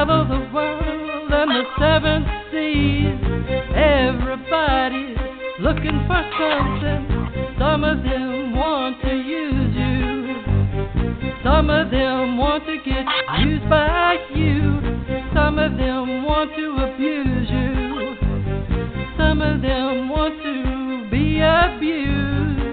travel the world and the seven seas. Everybody's looking for something. Some of them want to use you. Some of them want to get used by you. Some of them want to abuse you. Some of them want to be abused.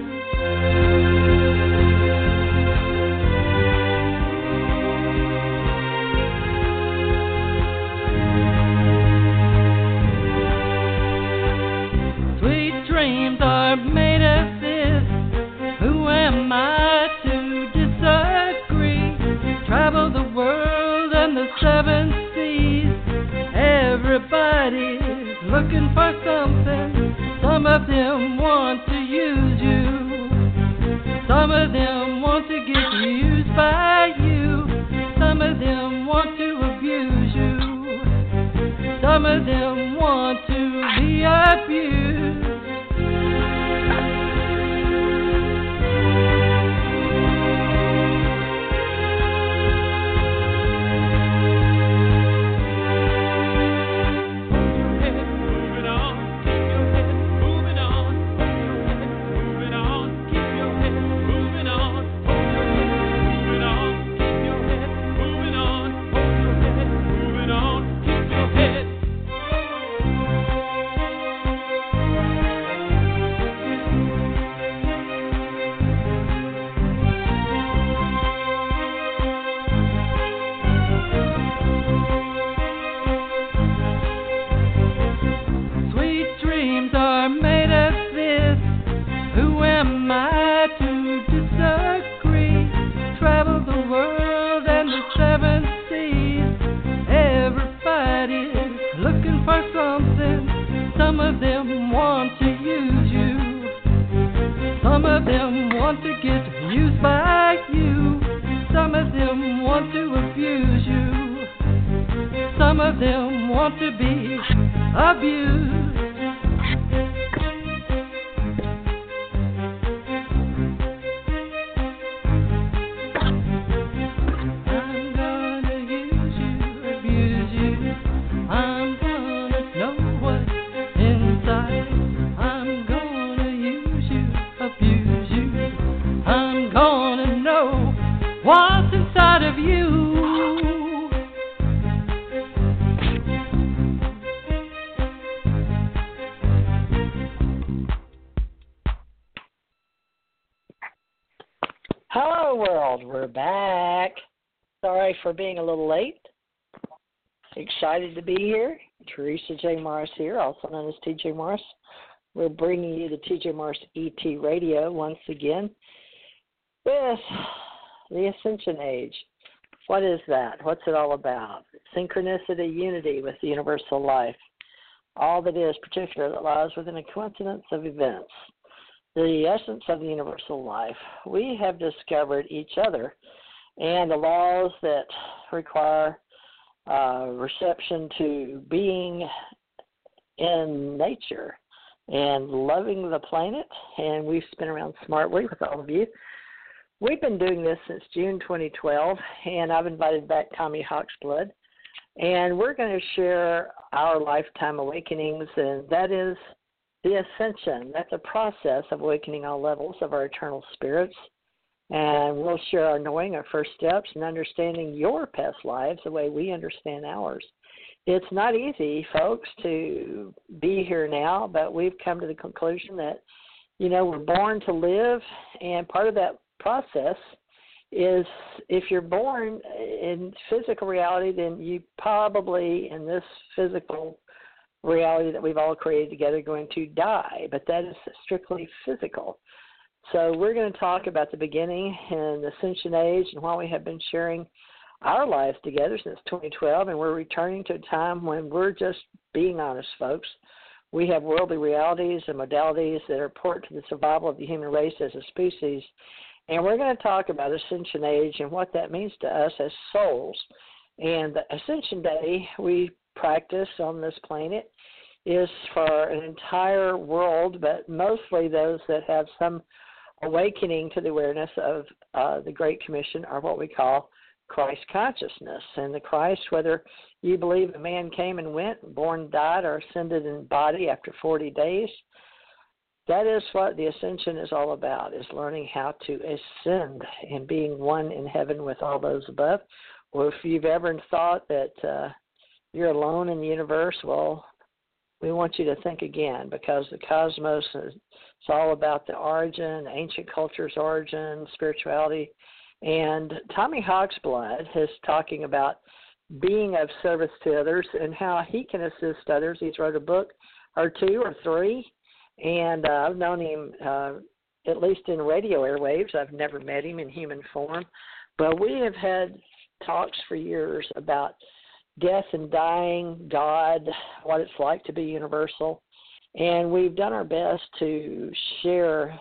Dreams are made of this. Who am I to disagree? Travel the world and the seven seas. Everybody's looking for something. Some of them want to use you. Some of them want to get used by you. Some of them want to abuse you. Some of them want to be abused. Hello, world. We're back. Sorry for being a little late. Excited to be here. Teresa J. Morris here, also known as TJ Morris. We're bringing you the TJ Morris ET Radio once again with the Ascension Age. What is that? What's it all about? Synchronicity, unity with the universal life. All that is particular that lies within a coincidence of events. The essence of the universal life. We have discovered each other and the laws that require reception to being in nature and loving the planet. And we've spin around smartly with all of you. We've been doing this since June 2012, and I've invited back Tommy Hawksblood. And we're going to share our lifetime awakenings, and that is the ascension. That's a process of awakening all levels of our eternal spirits. And we'll share our knowing, our first steps, and understanding your past lives the way we understand ours. It's not easy, folks, to be here now, but we've come to the conclusion that, we're born to live, and part of that process is if you're born in physical reality, then you probably, in this physical reality that we've all created together, going to die, but that is strictly physical. So we're going to talk about the beginning and the Ascension Age and why we have been sharing our lives together since 2012, and we're returning to a time when we're just being honest, folks. We have worldly realities and modalities that are important to the survival of the human race as a species, and we're going to talk about Ascension Age and what that means to us as souls. And the Ascension Day we practice on this planet is for an entire world, but mostly those that have some awakening to the awareness of the Great Commission, or what we call Christ consciousness. And the Christ, whether you believe a man came and went, born, died, or ascended in body after 40 days, that is what the ascension is all about, is learning how to ascend and being one in heaven with all those above. Or if you've ever thought that you're alone in the universe, well, we want you to think again, because the cosmos is it's all about the origin, ancient culture's origin, spirituality. And Tommy Hawksblood is talking about being of service to others and how he can assist others. He's wrote a book or two or three, and I've known him at least in radio airwaves. I've never met him in human form, but we have had talks for years about death and dying, God, what it's like to be universal. And we've done our best to share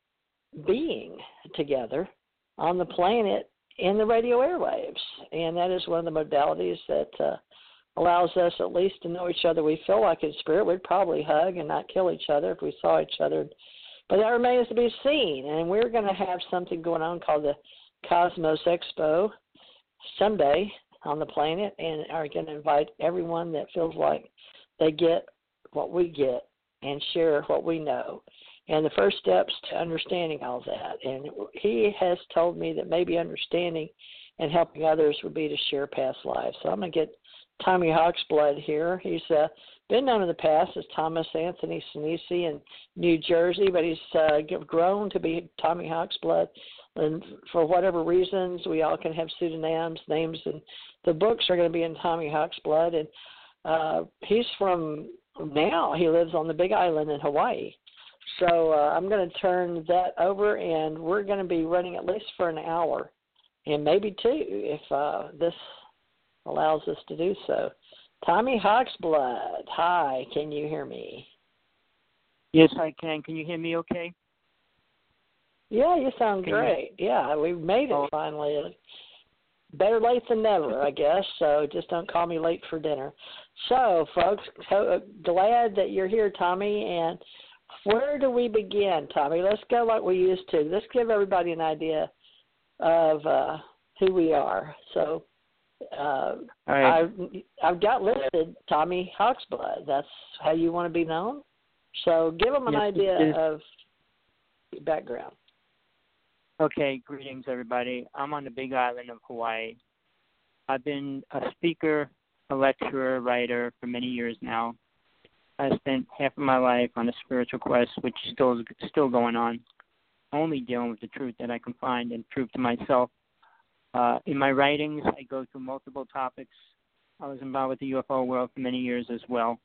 being together on the planet in the radio airwaves. And that is one of the modalities that allows us at least to know each other. We feel like in spirit we'd probably hug and not kill each other if we saw each other. But that remains to be seen. And we're going to have something going on called the Cosmos Expo someday on the planet, and are going to invite everyone that feels like they get what we get and share what we know. And the first steps to understanding all that. And he has told me that maybe understanding and helping others would be to share past lives. So I'm going to get Tommy Hawksblood here. He's been known in the past as Thomas Anthony Sinise in New Jersey, but he's grown to be Tommy Hawksblood. And for whatever reasons, we all can have pseudonyms, names, and the books are going to be in Tommy Hawksblood. And he's from now, he lives on the Big Island in Hawaii. So I'm going to turn that over, and we're going to be running at least for an hour, and maybe two if this allows us to do so. Tommy Hawksblood, hi, can you hear me? Yes, I can. Can you hear me okay? Yeah, you sound great. Yeah, we made it finally. Better late than never, I guess, so just don't call me late for dinner. So, folks, so glad that you're here, Tommy, and where do we begin, Tommy? Let's go like we used to. Let's give everybody an idea of who we are. So, right. I've got listed Tommy Hawksblood. That's how you want to be known? So give them an idea of your background. Okay, greetings, everybody. I'm on the Big Island of Hawaii. I've been a speaker, a lecturer, writer for many years now. I spent half of my life on a spiritual quest, which is still going on, only dealing with the truth that I can find and prove to myself. In my writings, I go through multiple topics. I was involved with the UFO world for many years as well.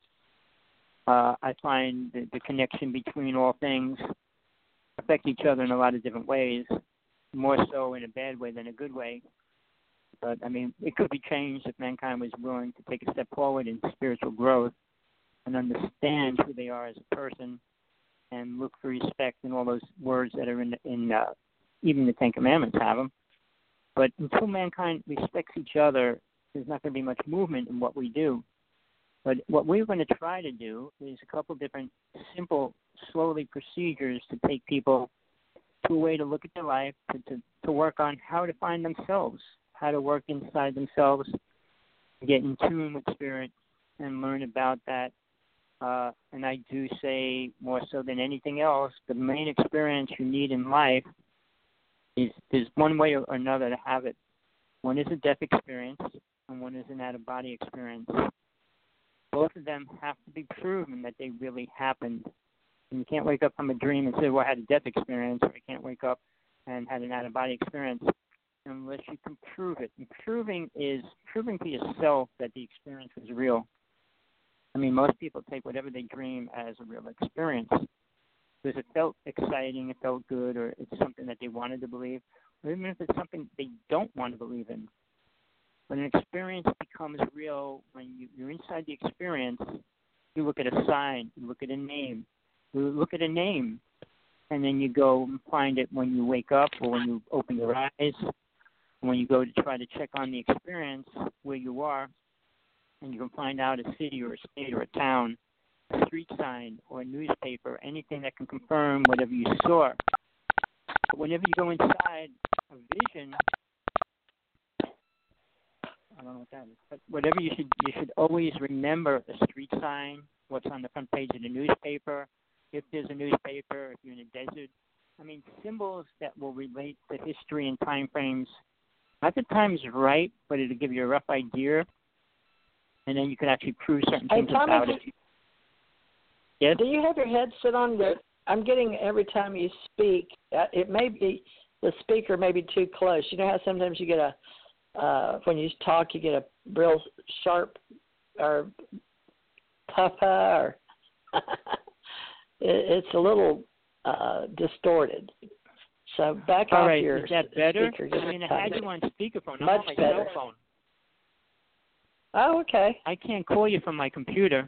I find the connection between all things affect each other in a lot of different ways, more so in a bad way than a good way. But, I mean, it could be changed if mankind was willing to take a step forward in spiritual growth and understand who they are as a person and look for respect in all those words that are in even the Ten Commandments have them. But until mankind respects each other, there's not going to be much movement in what we do. But what we're going to try to do is a couple different simple, slowly procedures to take people to a way to look at their life, to work on how to find themselves, how to work inside themselves, get in tune with spirit, and learn about that. And I do say, more so than anything else, the main experience you need in life is there's one way or another to have it. One is a death experience, and one is an out-of-body experience. Both of them have to be proven that they really happened. And you can't wake up from a dream and say, well, I had a death experience, or I can't wake up and had an out-of-body experience unless you can prove it. And proving to yourself that the experience was real. I mean, most people take whatever they dream as a real experience because it felt exciting, it felt good, or it's something that they wanted to believe, or even if it's something they don't want to believe in. When an experience becomes real, when you're inside the experience, you look at a sign, you look at a name, and then you go and find it when you wake up or when you open your eyes, when you go to try to check on the experience where you are, and you can find out a city or a state or a town, a street sign or a newspaper, anything that can confirm whatever you saw. But whenever you go inside a vision, I don't know what that is. But whatever you should always remember the street sign, what's on the front page of the newspaper, if there's a newspaper, if you're in a desert. I mean, symbols that will relate to history and time frames. Not the time's right, but it'll give you a rough idea, and then you can actually prove certain things about it. Yes? Do you have your headset on? I'm getting every time you speak, it may be the speaker may be too close. You know how sometimes you get when you talk, you get a real sharp or papa, or it's a little distorted. So back All off right. your Is that better? speaker. I mean, I had you on speakerphone. I'm Much on my better. cell phone. Oh, okay. I can't call you from my computer.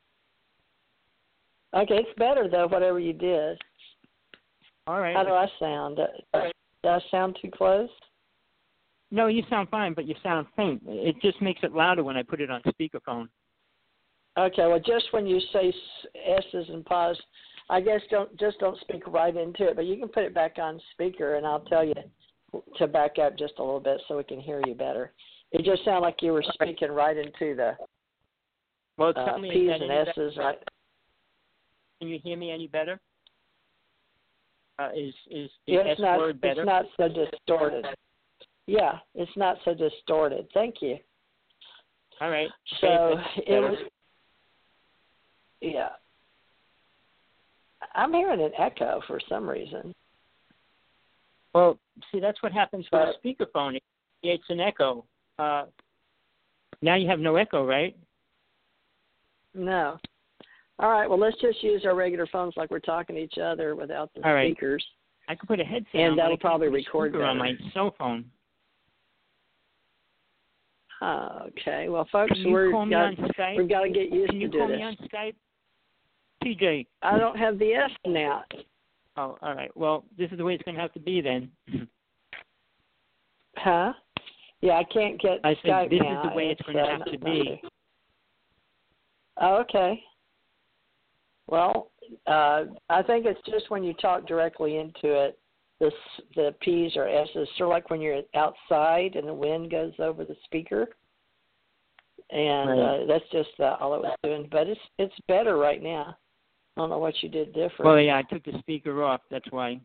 Okay, it's better though. Whatever you did. All right. How do I sound? Do I sound too close? No, you sound fine, but you sound faint. It just makes it louder when I put it on speakerphone. Okay, well, just when you say S's and pause, I guess don't speak right into it, but you can put it back on speaker, and I'll tell you to back up just a little bit so we can hear you better. It just sounded like you were speaking right into the P's and S's. Right? Can you hear me any better? Is the Yeah, S word better? It's not so distorted. Yeah, it's not so distorted. Thank you. All right. So it was. Yeah. I'm hearing an echo for some reason. Well, see, that's what happens with a speakerphone. It creates an echo. Now you have no echo, right? No. All right, well, let's just use our regular phones like we're talking to each other without the speakers. I could put a headset on, and that'll probably record better on my cell phone. Okay, well, folks, we've got to get used to do this. Can you call me on Skype? TJ. I don't have the S now. Oh, all right. Well, this is the way it's going to have to be then. Huh? Yeah, I can't get I said Skype this now. is the way it's going to have to be. Oh, okay. Well, I think it's just when you talk directly into it, the P's or S's, sort of like when you're outside and the wind goes over the speaker. And that's just all it was doing. But it's better right now. I don't know what you did different. Well, yeah, I took the speaker off. That's why.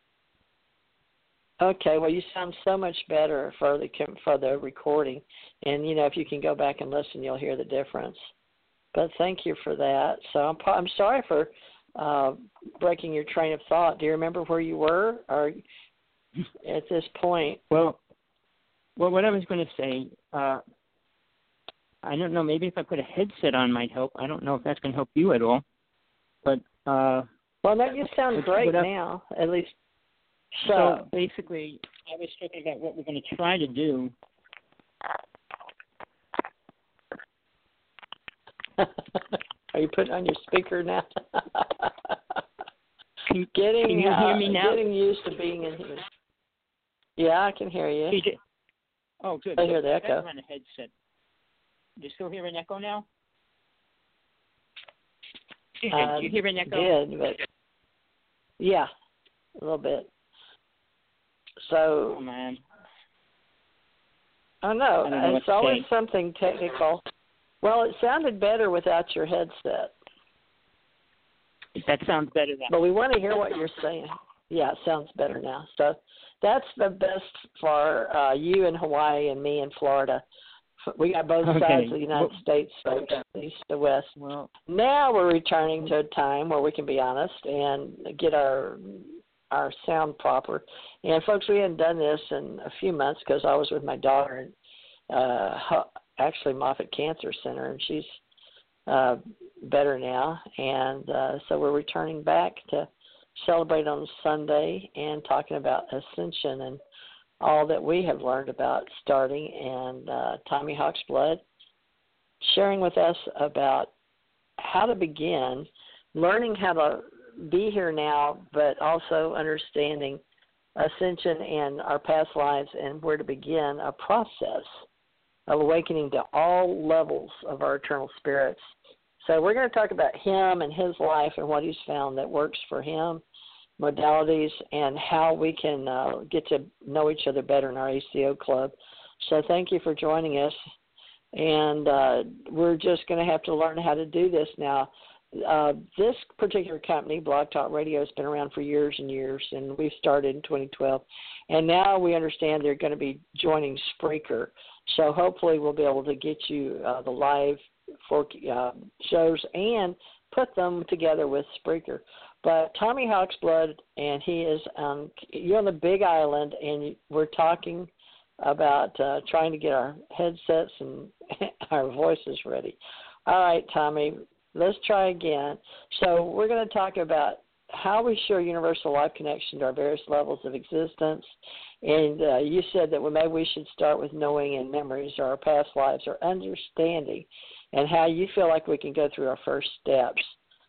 Okay, well, you sound so much better for the recording. And, if you can go back and listen, you'll hear the difference. But thank you for that. So I'm sorry for breaking your train of thought. Do you remember where you were or at this point? Well, what I was going to say, I don't know, maybe if I put a headset on might help. I don't know if that's going to help you at all. But well, that you sound great now, at least. So basically, I was talking about what we're going to try to do. Are you putting on your speaker now? Can you hear me now? Getting used to being in here. Yeah, I can hear you. Oh, good. I hear the echo. On a headset. Do you still hear an echo now? Do you hear an echo? Did, but yeah, a little bit. So. Oh man. Oh no, it's always something technical. Well, it sounded better without your headset. That sounds better now. But we want to hear what you're saying. Yeah, it sounds better now. So that's the best for you in Hawaii and me in Florida. We got both sides of the United States, folks, east to west. Well, now we're returning to a time where we can be honest and get our sound proper. And, folks, we hadn't done this in a few months because I was with my daughter at actually Moffitt Cancer Center, and she's better now. And so we're returning back to celebrate on Sunday and talking about Ascension and all that we have learned about starting, and Tommy Hawk's Blood sharing with us about how to begin, learning how to be here now, but also understanding Ascension and our past lives and where to begin a process of awakening to all levels of our eternal spirits. So we're going to talk about him and his life and what he's found that works for him, modalities, and how we can get to know each other better in our ACO club. So thank you for joining us. And we're just going to have to learn how to do this now. This particular company, Blog Talk Radio, has been around for years and years, and we started in 2012. And now we understand they're going to be joining Spreaker. So hopefully we'll be able to get you the live shows and put them together with Spreaker. But Tommy Hawksblood, and he is you're on the Big Island, and we're talking about trying to get our headsets and our voices ready. All right, Tommy, let's try again. So we're going to talk about how we share universal life connection to our various levels of existence. And you said that maybe we should start with knowing and memories or our past lives or understanding, and how you feel like we can go through our first steps.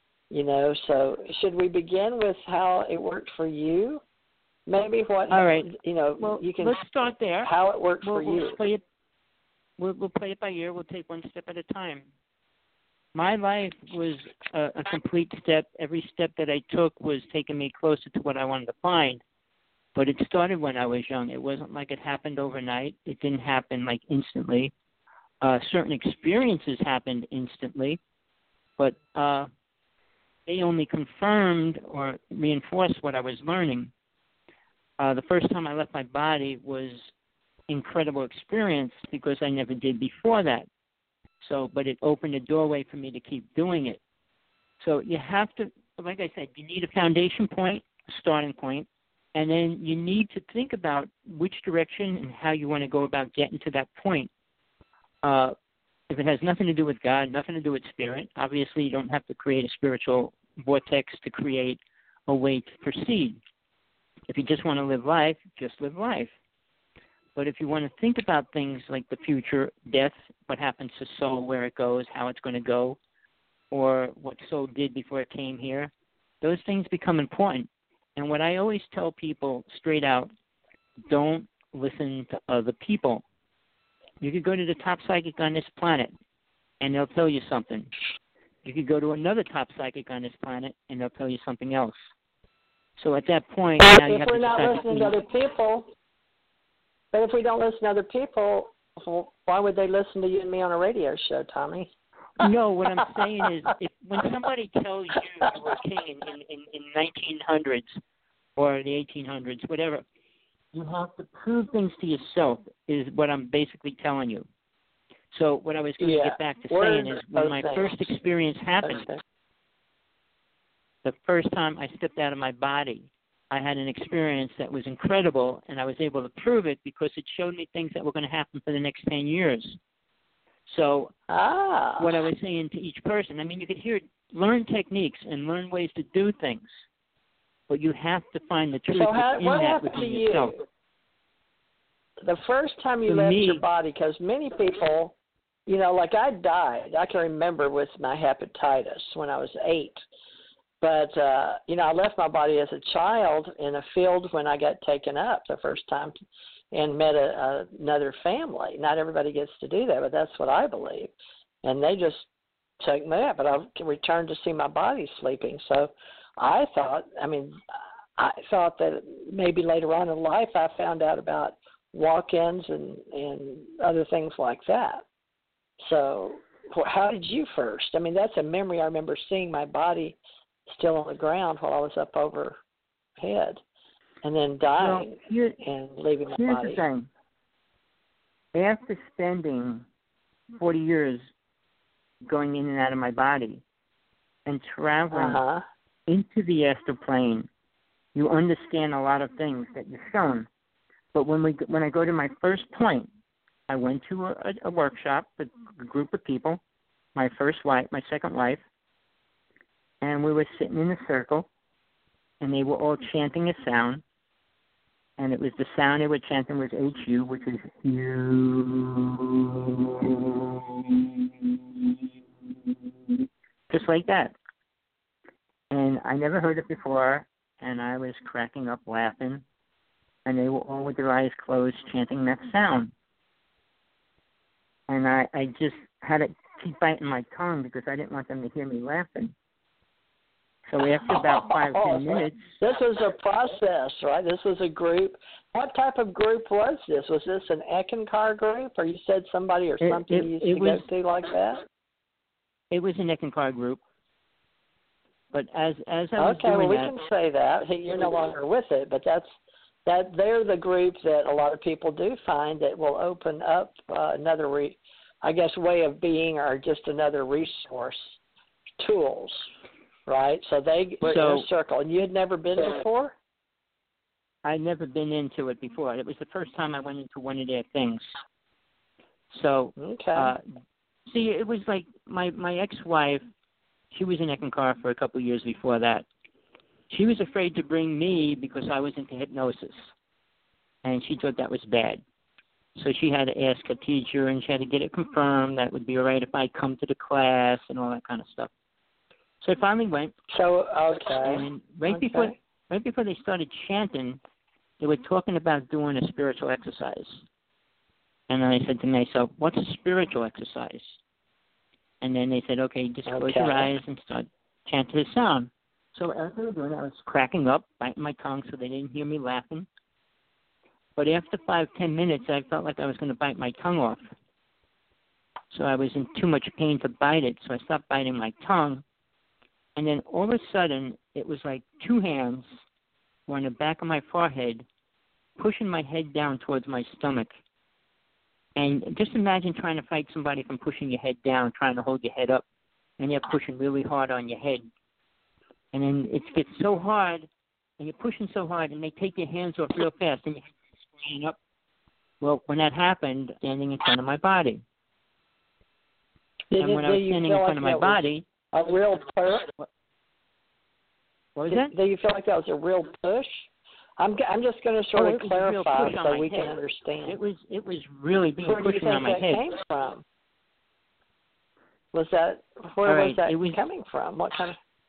So should we begin with how it worked for you? Maybe what, all right. Well, you can. Let's start there. How it worked for you. We'll play it by ear. We'll take one step at a time. My life was a complete step. Every step that I took was taking me closer to what I wanted to find. But it started when I was young. It wasn't like it happened overnight. It didn't happen like instantly. Certain experiences happened instantly, but they only confirmed or reinforced what I was learning. The first time I left my body was incredible experience because I never did before that. But it opened a doorway for me to keep doing it. So you have to, like I said, you need a foundation point, a starting point, and then you need to think about which direction and how you want to go about getting to that point. If it has nothing to do with God, nothing to do with spirit, obviously you don't have to create a spiritual vortex to create a way to proceed. If you just want to live life, just live life. But if you want to think about things like the future, death, what happens to soul, where it goes, how it's going to go, or what soul did before it came here, those things become important. And what I always tell people straight out, don't listen to other people. You could go to the top psychic on this planet, and they'll tell you something. You could go to another top psychic on this planet, and they'll tell you something else. So at that point, now you have to decide. If we're not listening to other people, but if we don't listen to other people, why would they listen to you and me on a radio show, Tommy? No, what I'm saying is, when somebody tells you you were king in 1900s or the 1800s, whatever, you have to prove things to yourself, is what I'm basically telling you. So what I was going to get back to saying is, when my first experience happened, the first time I stepped out of my body, I had an experience that was incredible, and I was able to prove it because it showed me things that were going to happen for the next 10 years. So what I was saying to each person, I mean, you could learn techniques and learn ways to do things, but you have to find the truth what that happened within to yourself. You? The first time you left your body, because many people, like I died. I can remember with my hepatitis when I was 8. But, I left my body as a child in a field when I got taken up the first time and met another family. Not everybody gets to do that, but that's what I believe. And they just took me up, but I returned to see my body sleeping. So I thought that maybe later on in life I found out about walk-ins and other things like that. So how did you first? I mean, that's a memory. I remember seeing my body still on the ground while I was up overhead, and then dying and leaving my body. Here's the thing. After spending 40 years going in and out of my body and traveling into the astral plane, you understand a lot of things that you're shown. But when I go to my first point, I went to a workshop with a group of people, my first wife, my second wife, and we were sitting in a circle, and they were all chanting a sound, and it was the sound they were chanting was HU, which is you, just like that. And I never heard it before, and I was cracking up laughing, and they were all with their eyes closed chanting that sound. And I just had to keep biting my tongue because I didn't want them to hear me laughing. So after about 5-10 minutes, this was a process, right? This was a group. What type of group was this? Was this an Eckankar group, or you said somebody or something you used to go to like that? It was an Eckankar group. But as I was okay, doing well, we that, can say that. You're no longer with it, but they're the group that a lot of people do find that will open up another, way of being, or just another resource, tools, right? So they were in a circle. And you had never been before? I'd never been into it before. It was the first time I went into one of their things. So, see, it was like my ex-wife, she was in Eckankar for a couple of years before that. She was afraid to bring me because I was into hypnosis, and she thought that was bad. So she had to ask her teacher, and she had to get it confirmed that it would be all right if I come to the class and all that kind of stuff. So I finally went. And right before they started chanting, they were talking about doing a spiritual exercise. And I said to myself, what's a spiritual exercise? And then they said, okay, just close your eyes and start chanting the sound. So as they were doing it, I was cracking up, biting my tongue so they didn't hear me laughing. But after 5-10 minutes, I felt like I was going to bite my tongue off. So I was in too much pain to bite it, so I stopped biting my tongue. And then all of a sudden, it was like two hands were on the back of my forehead, pushing my head down towards my stomach. And just imagine trying to fight somebody from pushing your head down, trying to hold your head up, and they're pushing really hard on your head. And then it gets so hard, and you're pushing so hard, and they take your hands off real fast, and you're spraying up. Well, when that happened, standing in front of my body. And when I was standing in front of my body, a real push. What was that? Do you feel like that was a real push? I'm just going to sort of clarify so we can understand. It was really being pushed on my head. Where do you think that came from? Where was that coming from? What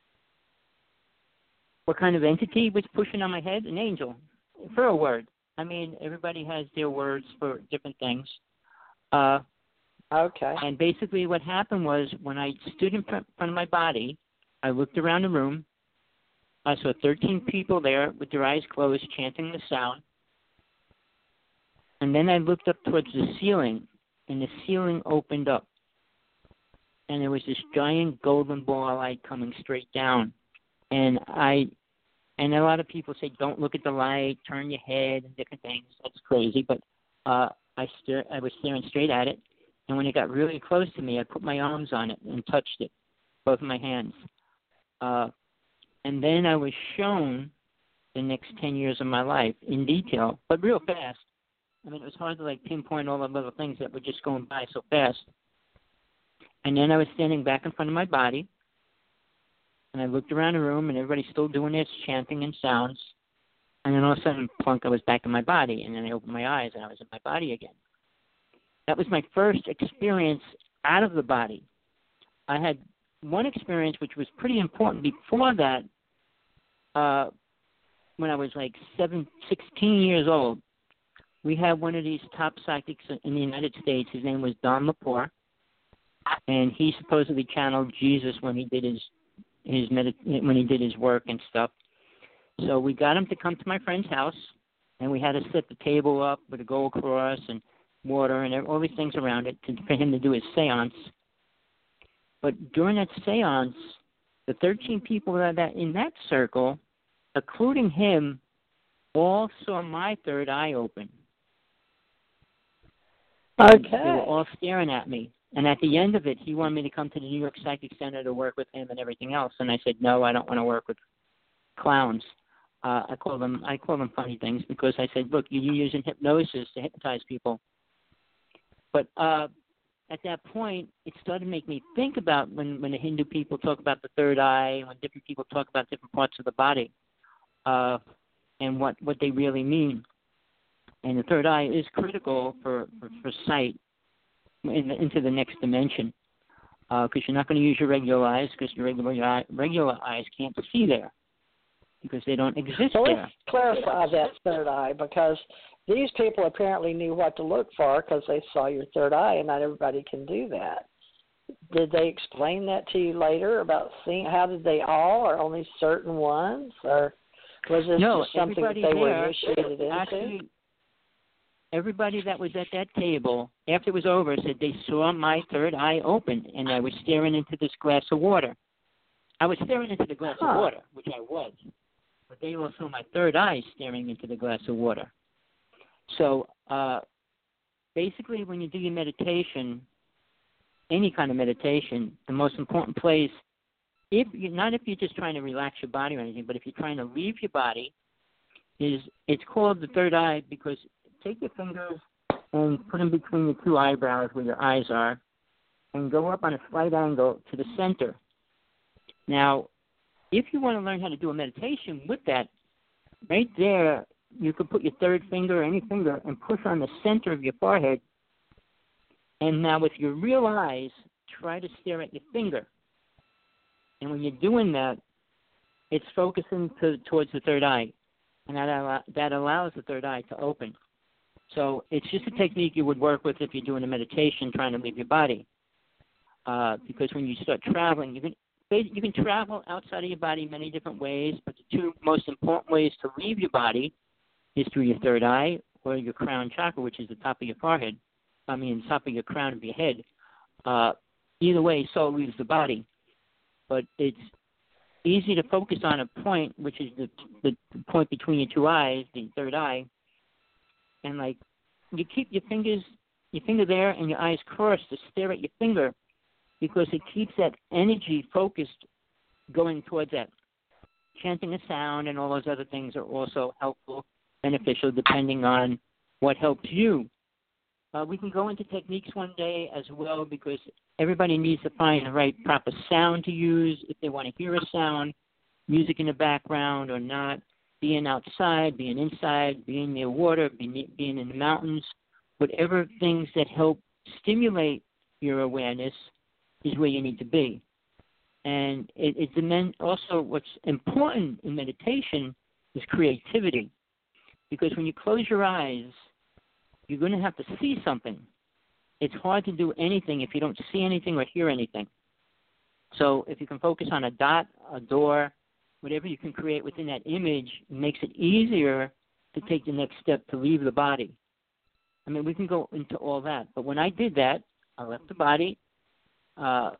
kind of entity was pushing on my head? An angel, for a word. I mean, everybody has their words for different things. Okay. And basically what happened was when I stood in front of my body, I looked around the room. I saw 13 people there with their eyes closed, chanting the sound. And then I looked up towards the ceiling, and the ceiling opened up. And there was this giant golden ball light coming straight down. And a lot of people say, don't look at the light, turn your head, and different things. That's crazy. But I was staring straight at it. And when it got really close to me, I put my arms on it and touched it, both of my hands. And then I was shown the next 10 years of my life in detail, but real fast. I mean, it was hard to pinpoint all the little things that were just going by so fast. And then I was standing back in front of my body, and I looked around the room, and everybody's still doing this chanting and sounds. And then all of a sudden, plunk, I was back in my body, and then I opened my eyes, and I was in my body again. That was my first experience out of the body. I had one experience which was pretty important before that, when I was 16 years old. We had one of these top psychics in the United States. His name was Don Lepore, and he supposedly channeled Jesus when he did his work and stuff. So we got him to come to my friend's house, and we had to set the table up with a gold cross and water and all these things around it for him to do his seance. But during that seance, the 13 people that in that circle, including him, all saw my third eye open. Okay. They were all staring at me. And at the end of it, he wanted me to come to the New York Psychic Center to work with him and everything else. And I said, no, I don't want to work with clowns. I call them funny things because I said, look, you're using hypnosis to hypnotize people. But at that point, it started to make me think about when the Hindu people talk about the third eye, and when different people talk about different parts of the body, and what they really mean. And the third eye is critical for sight into the next dimension, because you're not going to use your regular eyes, because your regular eyes can't see there, because they don't exist so there. Let's clarify that third eye, because these people apparently knew what to look for because they saw your third eye, and not everybody can do that. Did they explain that to you later about seeing? How did they all, or only certain ones, or was this just something that they were initiated into? Actually, everybody that was at that table, after it was over, said they saw my third eye open, and I was staring into this glass of water. I was staring into the glass of water, which I was, but they all saw my third eye staring into the glass of water. So basically, when you do your meditation, any kind of meditation, the most important place, not if you're just trying to relax your body or anything, but if you're trying to leave your body, it's called the third eye because take your fingers and put them between your two eyebrows where your eyes are and go up on a slight angle to the center. Now, if you want to learn how to do a meditation with that, right there, you could put your third finger or any finger and push on the center of your forehead. And now with your real eyes, try to stare at your finger. And when you're doing that, it's focusing towards the third eye. And that allows the third eye to open. So it's just a technique you would work with if you're doing a meditation trying to leave your body. Because when you start traveling, you can travel outside of your body many different ways, but the two most important ways to leave your body is through your third eye or your crown chakra, which is the top of your forehead. Top of your crown of your head. Either way, soul leaves the body. But it's easy to focus on a point, which is the point between your two eyes, the third eye, and like you keep your finger there and your eyes crossed to stare at your finger because it keeps that energy focused going towards that. Chanting a sound and all those other things are also helpful, beneficial, depending on what helps you. We can go into techniques one day as well because everybody needs to find the right proper sound to use if they want to hear a sound, music in the background or not, being outside, being inside, being near water, being in the mountains, whatever things that help stimulate your awareness is where you need to be. And also what's important in meditation is creativity because when you close your eyes, you're going to have to see something. It's hard to do anything if you don't see anything or hear anything. So if you can focus on a dot, a door, whatever you can create within that image, it makes it easier to take the next step to leave the body. We can go into all that. But when I did that, I left the body, I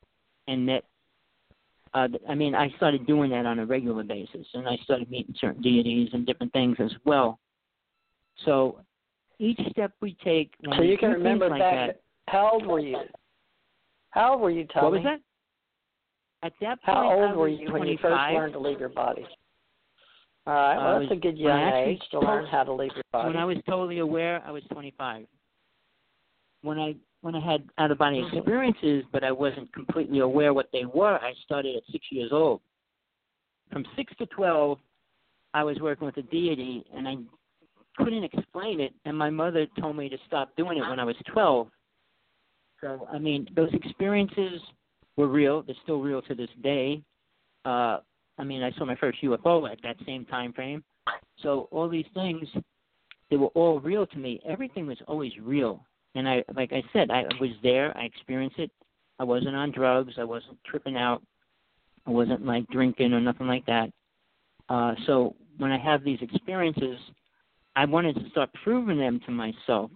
started doing that on a regular basis, and I started meeting certain deities and different things as well. So each step we take when so we you can do remember things like back. that. How old were you? Tommy? What was that? At that point, how old were you 25. when you first learned to leave your body? All right, well, that's a good young age to learn how to leave your body. When I was totally aware, I was 25. When I had out-of-body experiences, but I wasn't completely aware what they were, I started at 6 years old. From 6 to 12, I was working with a deity, and I couldn't explain it, and my mother told me to stop doing it when I was 12. So, those experiences were real. They're still real to this day. I saw my first UFO at that same time frame. So all these things, they were all real to me. Everything was always real. And I was there. I experienced it. I wasn't on drugs. I wasn't tripping out. I wasn't drinking or nothing like that. So when I have these experiences, I wanted to start proving them to myself.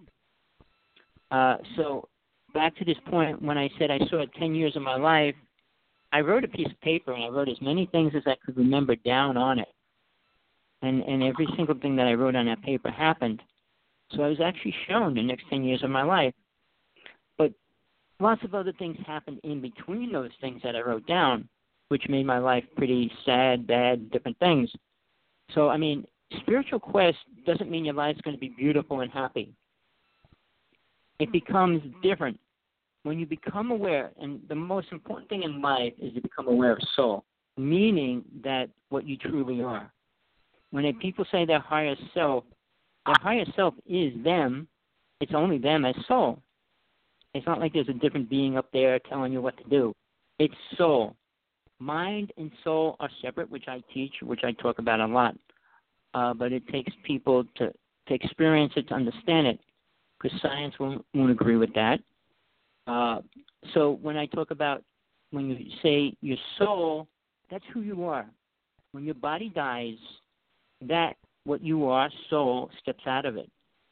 So back to this point, when I said I saw 10 years of my life, I wrote a piece of paper and I wrote as many things as I could remember down on it. And every single thing that I wrote on that paper happened. So I was actually shown the next 10 years of my life. But lots of other things happened in between those things that I wrote down, which made my life pretty sad, bad, different things. So, spiritual quest doesn't mean your life's going to be beautiful and happy. It becomes different. When you become aware, and the most important thing in life is to become aware of soul, meaning that what you truly are. When people say their higher self is them. It's only them as soul. It's not like there's a different being up there telling you what to do. It's soul. Mind and soul are separate, which I teach, which I talk about a lot. But it takes people to experience it, to understand it, because science won't agree with that. So when I talk about, when you say your soul, that's who you are. When your body dies, that, what you are, soul, steps out of it.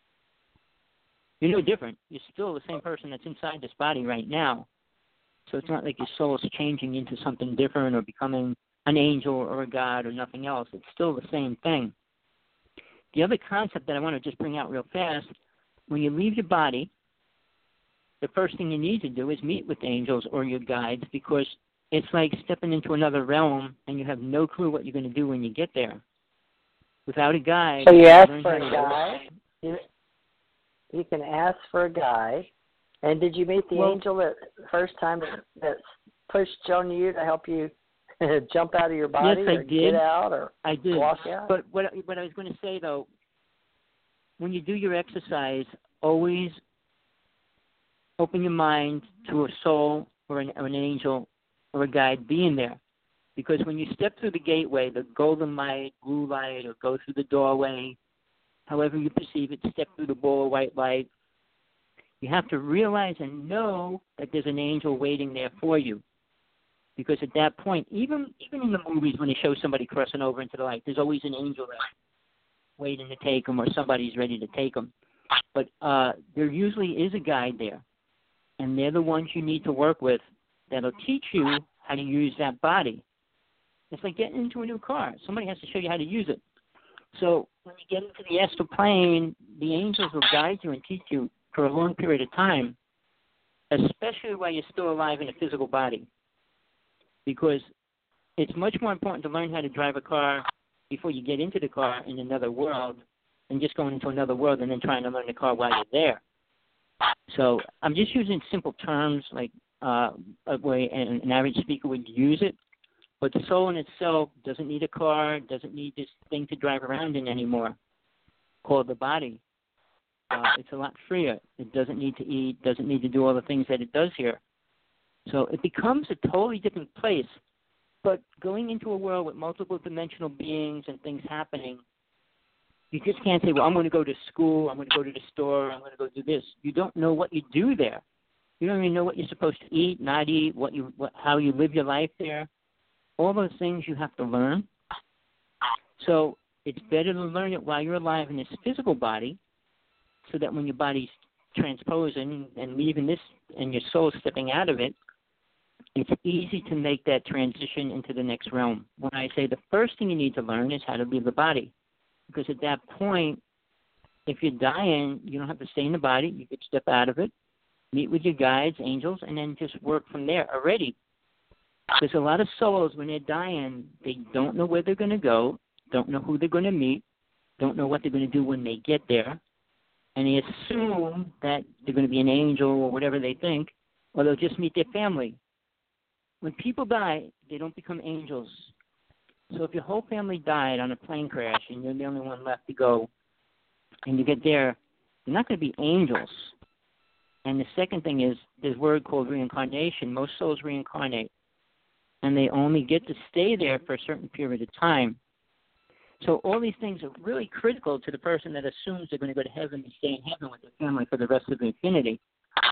You're no different. You're still the same person that's inside this body right now. So it's not like your soul is changing into something different or becoming an angel or a god or nothing else. It's still the same thing. The other concept that I want to just bring out real fast, when you leave your body, the first thing you need to do is meet with angels or your guides, because it's like stepping into another realm and you have no clue what you're going to do when you get there. Without a guide... So you ask for a guide? You can ask for a guide. And did you meet the angel that first time that pushed on you to help you jump out of your body? Yes, I or did. Get out or I did. Walk out? But what I was going to say, though, when you do your exercise, always open your mind to a soul or an angel or a guide being there. Because when you step through the gateway, the golden light, blue light, or go through the doorway, however you perceive it, step through the ball of white light, you have to realize and know that there's an angel waiting there for you. Because at that point, even in the movies when they show somebody crossing over into the light, there's always an angel there waiting to take them, or somebody's ready to take them. But there usually is a guide there, and they're the ones you need to work with that'll teach you how to use that body. It's like getting into a new car. Somebody has to show you how to use it. So when you get into the astral plane, the angels will guide you and teach you for a long period of time, especially while you're still alive in a physical body. Because it's much more important to learn how to drive a car before you get into the car in another world than just going into another world and then trying to learn the car while you're there. So I'm just using simple terms like a way an average speaker would use it. But the soul in itself doesn't need a car, doesn't need this thing to drive around in anymore, called the body. It's a lot freer. It doesn't need to eat, doesn't need to do all the things that it does here. So it becomes a totally different place. But going into a world with multiple dimensional beings and things happening, you just can't say, well, I'm going to go to school, I'm going to go to the store, I'm going to go do this. You don't know what you do there. You don't even know what you're supposed to eat, not eat, how you live your life there. All those things you have to learn. So it's better to learn it while you're alive in this physical body, so that when your body's transposing and leaving this and your soul stepping out of it, it's easy to make that transition into the next realm. When I say the first thing you need to learn is how to leave the body, because at that point, if you're dying, you don't have to stay in the body. You could step out of it, meet with your guides, angels, and then just work from there already. There's a lot of souls, when they're dying, they don't know where they're going to go, don't know who they're going to meet, don't know what they're going to do when they get there, and they assume that they're going to be an angel or whatever they think, or they'll just meet their family. When people die, they don't become angels. So if your whole family died on a plane crash and you're the only one left to go, and you get there, you're not going to be angels. And the second thing is, there's a word called reincarnation. Most souls reincarnate, and they only get to stay there for a certain period of time. So all these things are really critical to the person that assumes they're going to go to heaven and stay in heaven with their family for the rest of infinity,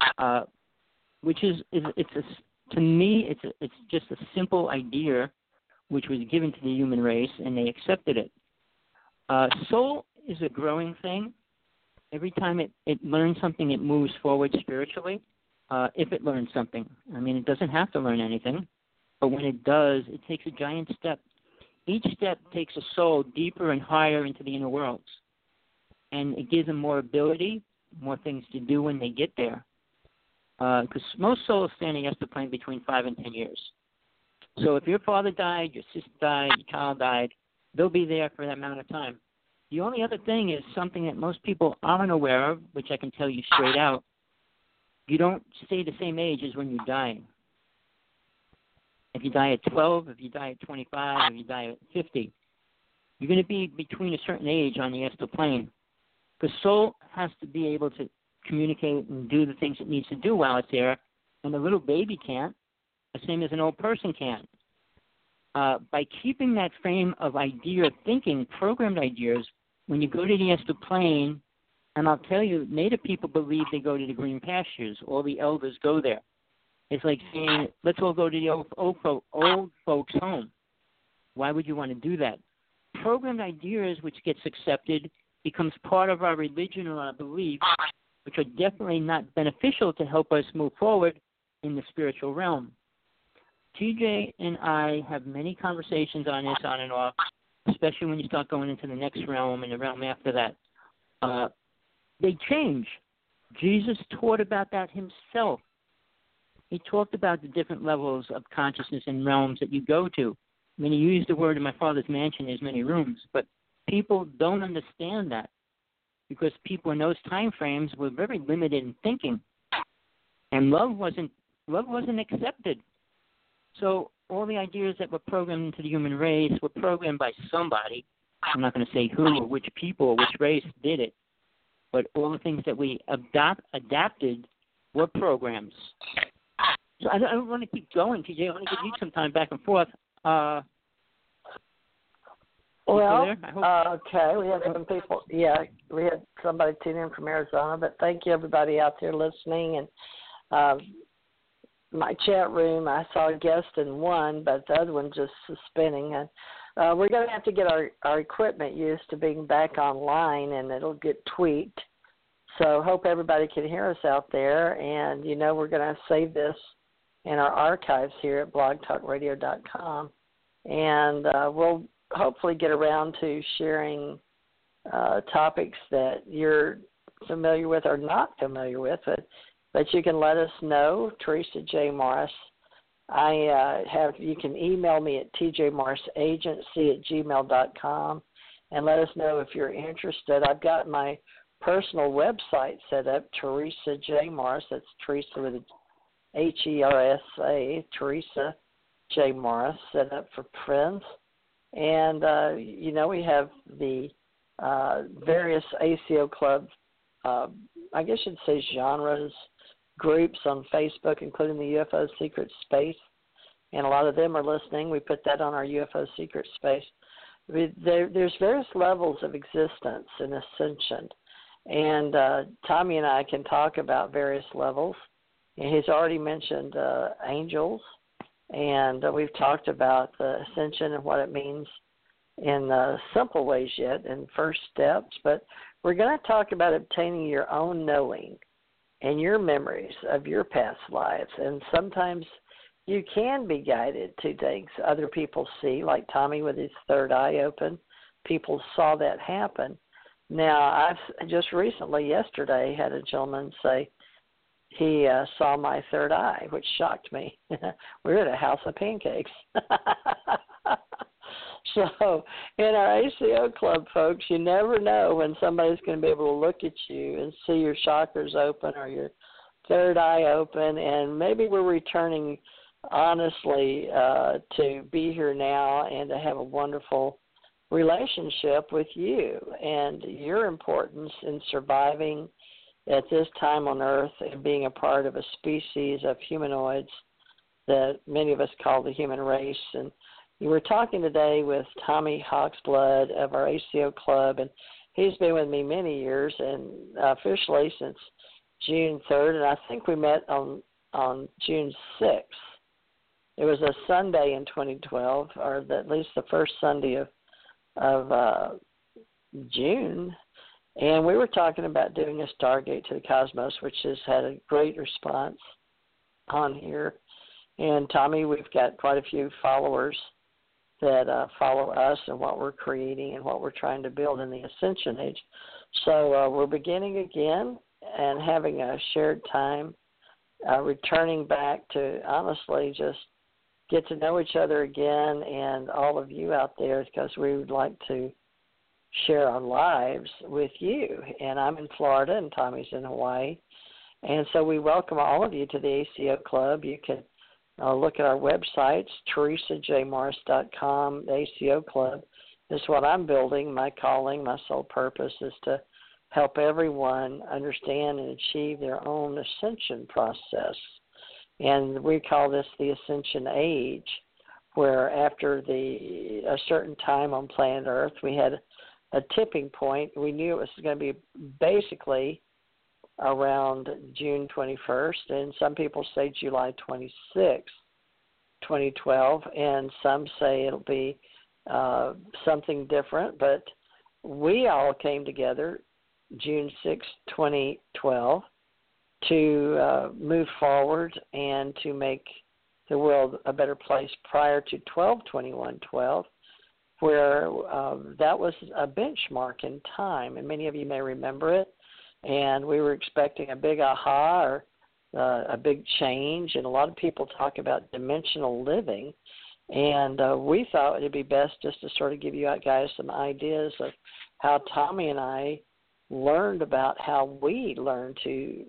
which is to me, it's just a simple idea which was given to the human race, and they accepted it. Soul is a growing thing. Every time it learns something, it moves forward spiritually, if it learns something. I mean, it doesn't have to learn anything, but when it does, it takes a giant step. Each step takes a soul deeper and higher into the inner worlds, and it gives them more ability, more things to do when they get there. Because most souls stay in the astral plane between 5 and 10 years. So if your father died, your sister died, your child died, they'll be there for that amount of time. The only other thing is something that most people aren't aware of, which I can tell you straight out. You don't stay the same age as when you're dying. If you die at 12, if you die at 25, if you die at 50, you're going to be between a certain age on the astral plane. The soul has to be able to communicate and do the things it needs to do while it's there, and a little baby can't, the same as an old person can't. By keeping that frame of idea thinking, programmed ideas, when you go to the astral plane, and I'll tell you, Native people believe they go to the green pastures. All the elders go there. It's like saying, let's all go to the old folks' home. Why would you want to do that? Programmed ideas which gets accepted becomes part of our religion or our beliefs, which are definitely not beneficial to help us move forward in the spiritual realm. TJ and I have many conversations on this on and off, especially when you start going into the next realm and the realm after that. They change. Jesus taught about that himself. He talked about the different levels of consciousness and realms that you go to. I mean, he used the word, in my Father's mansion there's many rooms, but people don't understand that because people in those time frames were very limited in thinking, and love wasn't accepted. So all the ideas that were programmed into the human race were programmed by somebody. I'm not going to say who or which people or which race did it, but all the things that we adapted were programs. So I don't want to keep going, TJ. I want to give you some time back and forth. Okay, we have some people. Yeah, we had somebody tune in from Arizona, but thank you, everybody out there listening. And my chat room, I saw a guest in one, but the other one just is spinning. And we're going to have to get our equipment used to being back online, and it'll get tweaked. So hope everybody can hear us out there. And, we're going to save this in our archives here at blogtalkradio.com. And we'll hopefully get around to sharing topics that you're familiar with or not familiar with, but you can let us know. Teresa J. Morris. You can email me at tjmorrisagency@gmail.com and let us know if you're interested. I've got my personal website set up, Teresa J. Morris. That's Teresa with a HERSA, Teresa J. Morris, set up for friends. And, we have the various ACO Club, I guess you'd say genres, groups on Facebook, including the UFO Secret Space. And a lot of them are listening. We put that on our UFO Secret Space. There's various levels of existence and ascension. And Tommy and I can talk about various levels. And he's already mentioned angels. And we've talked about the ascension and what it means in simple ways yet, in first steps. But we're going to talk about obtaining your own knowing and your memories of your past lives. And sometimes you can be guided to things other people see, like Tommy with his third eye open. People saw that happen. Now, I've just recently, yesterday, had a gentleman say, he saw my third eye, which shocked me. We're at a house of pancakes. So in our ACO Club, folks, you never know when somebody's going to be able to look at you and see your chakras open or your third eye open. And maybe we're returning, honestly, to be here now and to have a wonderful relationship with you and your importance in surviving at this time on Earth and being a part of a species of humanoids that many of us call the human race. And we're talking today with Tommy Hawksblood of our ACO Club, and he's been with me many years, and officially since June 3rd, and I think we met on June 6th. It was a Sunday in 2012, or at least the first Sunday of June. And we were talking about doing a Stargate to the Cosmos, which has had a great response on here. And, Tommy, we've got quite a few followers that follow us and what we're creating and what we're trying to build in the Ascension Age. So we're beginning again and having a shared time, returning back to, honestly, just get to know each other again and all of you out there, because we would like to share our lives with you. And I'm in Florida and Tommy's in Hawaii. And so we welcome all of you to the ACO Club. You can look at our websites, teresajmorris.com. The ACO Club is what I'm building. My calling, my sole purpose is to help everyone understand and achieve their own ascension process. And we call this the Ascension Age, where after a certain time on planet Earth, we had a tipping point. We knew it was going to be basically around June 21st, and some people say July 26th, 2012, and some say it'll be something different, but we all came together June 6, 2012, to move forward and to make the world a better place prior to 12/21/12, where that was a benchmark in time, and many of you may remember it. And we were expecting a big aha or a big change, and a lot of people talk about dimensional living. And we thought it would be best just to sort of give you guys some ideas of how Tommy and I learned about how we learn to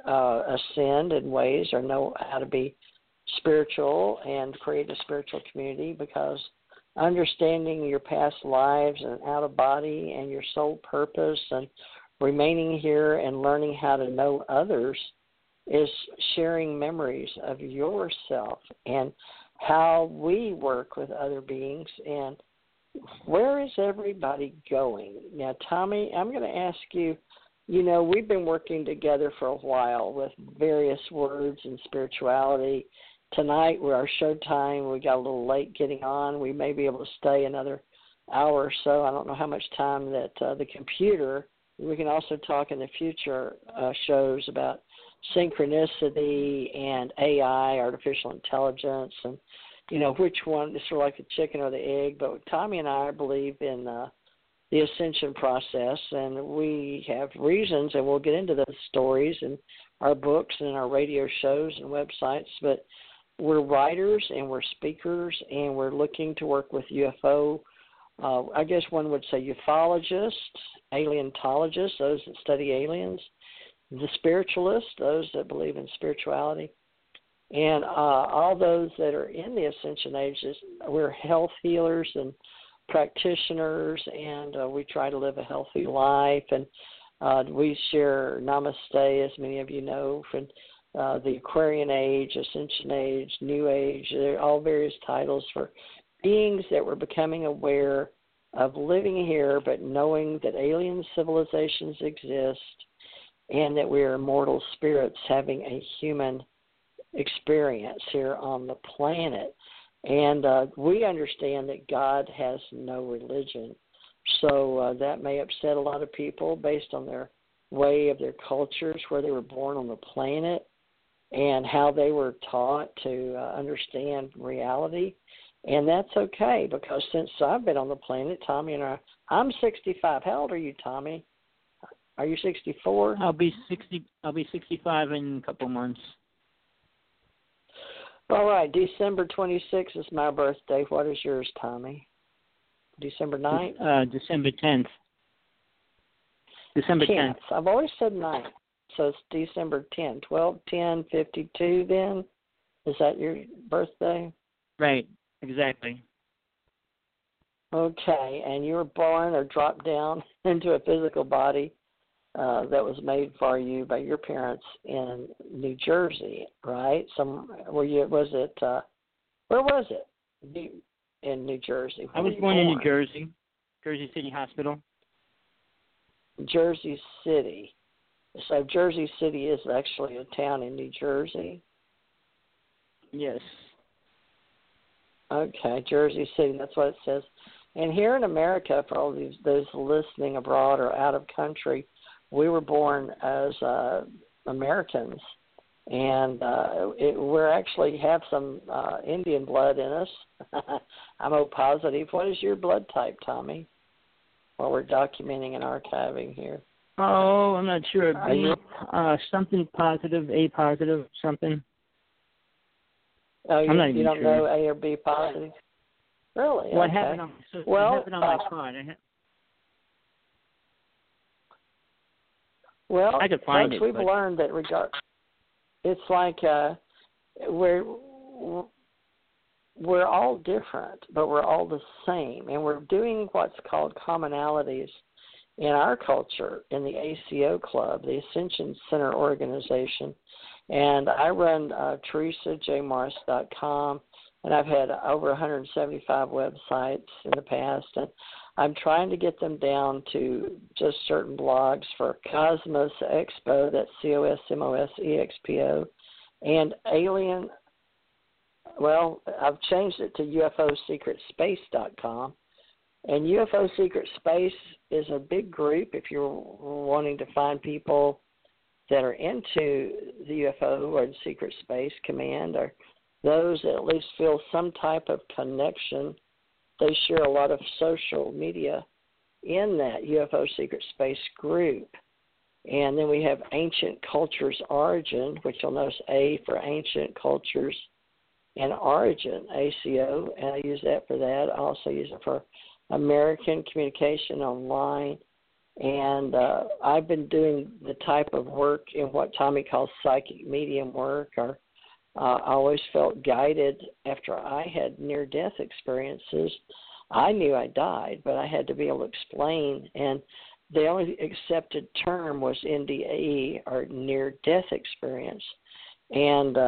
ascend in ways or know how to be spiritual and create a spiritual community, because understanding your past lives and out of body and your soul purpose and remaining here and learning how to know others is sharing memories of yourself and how we work with other beings. And where is everybody going? Now, Tommy, I'm going to ask you, we've been working together for a while with various words and spirituality. Tonight, we're our show time. We got a little late getting on. We may be able to stay another hour or so. I don't know how much time that the computer. We can also talk in the future shows about synchronicity and AI, artificial intelligence, and, which one is sort of like the chicken or the egg. But Tommy and I believe in the ascension process, and we have reasons, and we'll get into those stories in our books and our radio shows and websites. But we're writers and we're speakers, and we're looking to work with UFO. I guess one would say ufologists, alientologists, those that study aliens, the spiritualists, those that believe in spirituality, and all those that are in the ascension ages. We're health healers and practitioners, and we try to live a healthy life, and we share Namaste, as many of you know, from the Aquarian Age, Ascension Age, New Age. They're all various titles for beings that were becoming aware of living here, but knowing that alien civilizations exist and that we are immortal spirits having a human experience here on the planet. And we understand that God has no religion. So that may upset a lot of people based on their way of their cultures, where they were born on the planet, and how they were taught to understand reality. And that's okay, because since I've been on the planet, Tommy and I'm 65. How old are you, Tommy? Are you 64? I'll be 65 in a couple months. All right, December 26th is my birthday. What is yours, Tommy? December 9th? December 10th. December 10th. I've always said 9th, so it's December 10th. 12/10/52 then? Is that your birthday? Right, exactly. Okay, and you were born or dropped down into a physical body that was made for you by your parents in New Jersey, right? Where was it? In New Jersey. I was born in New Jersey, Jersey City Hospital. Jersey City. So Jersey City is actually a town in New Jersey? Yes. Okay, Jersey City, that's what it says. And here in America, for all those listening abroad or out of country, we were born as Americans, and we actually have some Indian blood in us. I'm O positive. What is your blood type, Tommy? While we're documenting and archiving here. Oh, I'm not sure. Something positive, A positive, something. Oh, I'm not even you don't sure. know A or B positive? Really? Well, okay. I have it on my card. Well, I could find folks, we've learned that it's like we're all different, but we're all the same, and we're doing what's called commonalities in our culture in the ACO Club, the Ascension Center Organization, and I run TeresaJMorris.com, and I've had over 175 websites in the past, and I'm trying to get them down to just certain blogs for Cosmos Expo, that's COSMOSEXPO, and Alien, well, I've changed it to UFOSecretspace.com. And UFO Secret Space is a big group if you're wanting to find people that are into the UFO or the Secret Space Command, or those that at least feel some type of connection. They share a lot of social media in that UFO Secret Space group. And then we have Ancient Cultures Origin, which you'll notice A for Ancient Cultures and Origin, ACO, and I use that for that. I also use it for American Communication Online. And I've been doing the type of work in what Tommy calls psychic medium work, or I always felt guided after I had near-death experiences. I knew I died, but I had to be able to explain, and the only accepted term was NDE, or near-death experience. And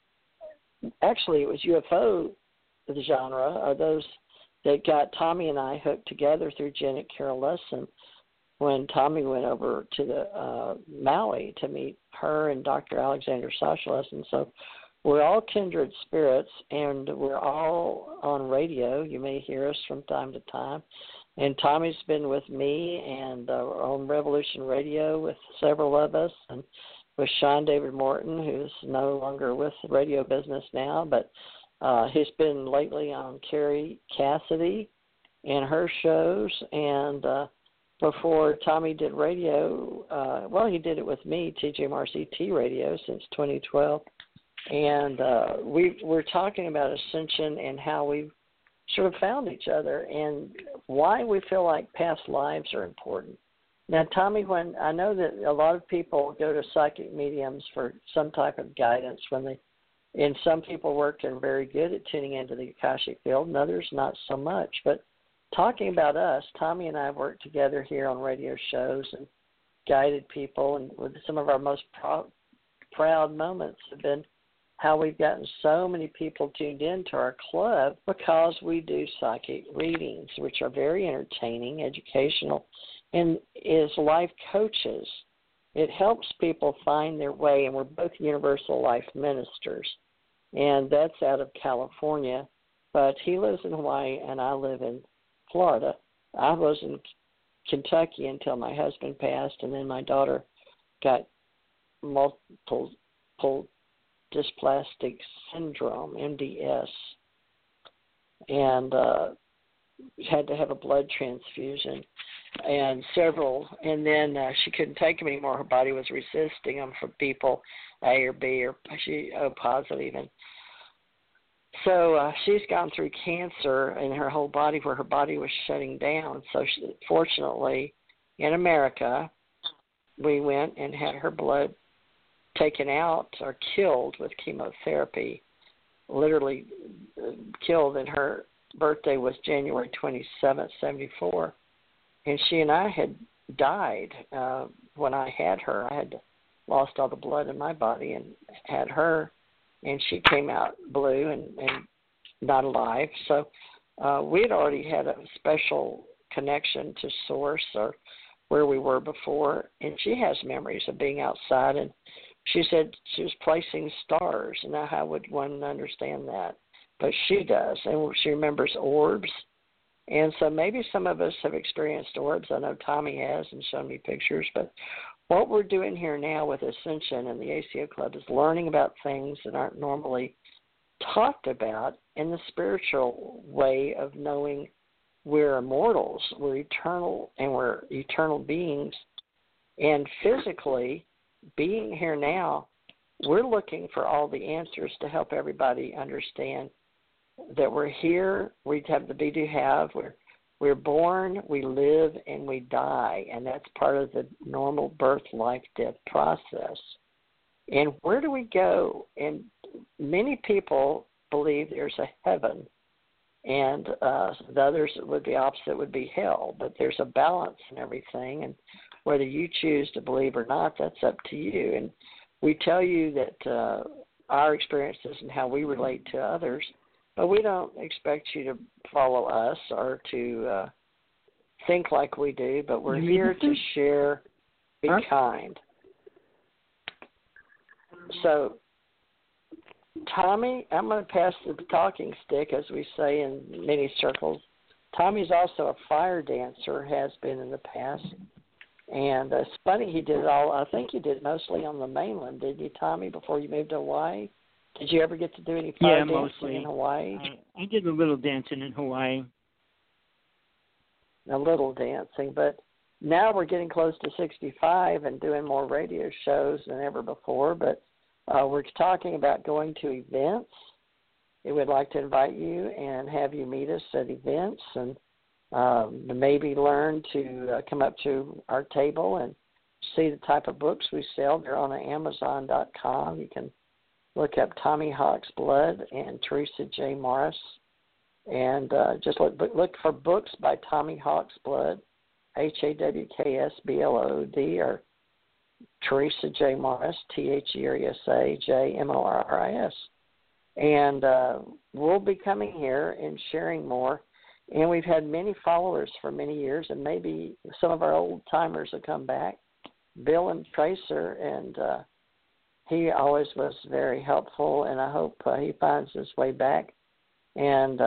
actually it was UFO, the genre, or those that got Tommy and I hooked together through Janet Carroll Lesson when Tommy went over to the Maui to meet her and Dr. Alexander Sasha Lesson. So we're all kindred spirits, and we're all on radio. You may hear us from time to time. And Tommy's been with me and on Revolution Radio with several of us, and with Sean David Morton, who's no longer with the radio business now, but he's been lately on Carrie Cassidy and her shows. And before Tommy did radio, he did it with me, TJ Morris ET Radio, since 2012. And we're talking about ascension and how we've sort of found each other and why we feel like past lives are important. Now, Tommy, when I know that a lot of people go to psychic mediums for some type of guidance and some people work and are very good at tuning into the Akashic field, and others not so much. But talking about us, Tommy and I have worked together here on radio shows and guided people, and with some of our most proud moments have been how we've gotten so many people tuned into our club because we do psychic readings, which are very entertaining, educational, and as life coaches. It helps people find their way, and we're both universal life ministers, and that's out of California, but he lives in Hawaii and I live in Florida. I was in Kentucky until my husband passed, and then my daughter got multiple dysplastic syndrome, MDS, and had to have a blood transfusion and then she couldn't take them anymore. Her body was resisting them from people A or B or she O positive, and so she's gone through cancer in her whole body where her body was shutting down. So fortunately, in America, we went and had her blood taken out or killed with chemotherapy, literally killed, and her birthday was January 27th, 74, and she and I had died when I had her. I had lost all the blood in my body and had her, and she came out blue and not alive. So we had already had a special connection to Source or where we were before, and she has memories of being outside, and she said she was placing stars. Now, how would one understand that? But she does, and she remembers orbs. And so maybe some of us have experienced orbs. I know Tommy has and shown me pictures. But what we're doing here now with Ascension and the ACO Club is learning about things that aren't normally talked about in the spiritual way of knowing we're immortals, we're eternal, and we're eternal beings. And physically, being here now, we're looking for all the answers to help everybody understand that we're here, we have the be to have, we're born, we live, and we die, and that's part of the normal birth, life, death process. And where do we go? And many people believe there's a heaven, and the others would be opposite, would be hell, but there's a balance in everything, and whether you choose to believe or not, that's up to you. And we tell you that our experiences and how we relate to others But we don't expect you to follow us or to think like we do, but we're here to share, be kind. So, Tommy, I'm going to pass the talking stick, as we say in many circles. Tommy's also a fire dancer, has been in the past. And it's funny, he did it all, I think you did mostly on the mainland, didn't you, Tommy, before you moved to Hawaii? Did you ever get to do any fire dancing mostly. in Hawaii? I did a little dancing in Hawaii. A little dancing, but now we're getting close to 65 and doing more radio shows than ever before, but we're talking about going to events. We would like to invite you and have you meet us at events and maybe learn to come up to our table and see the type of books we sell. They're on Amazon.com. You can look up Tommy Hawk's Blood and Teresa J. Morris, and just look for books by Tommy Hawk's Blood, HAWKSBLOOD, or Teresa J. Morris, THERESA J MORRIS. And we'll be coming here and sharing more. And we've had many followers for many years, and maybe some of our old timers will come back. Bill and Tracer, and he always was very helpful, and I hope he finds his way back. And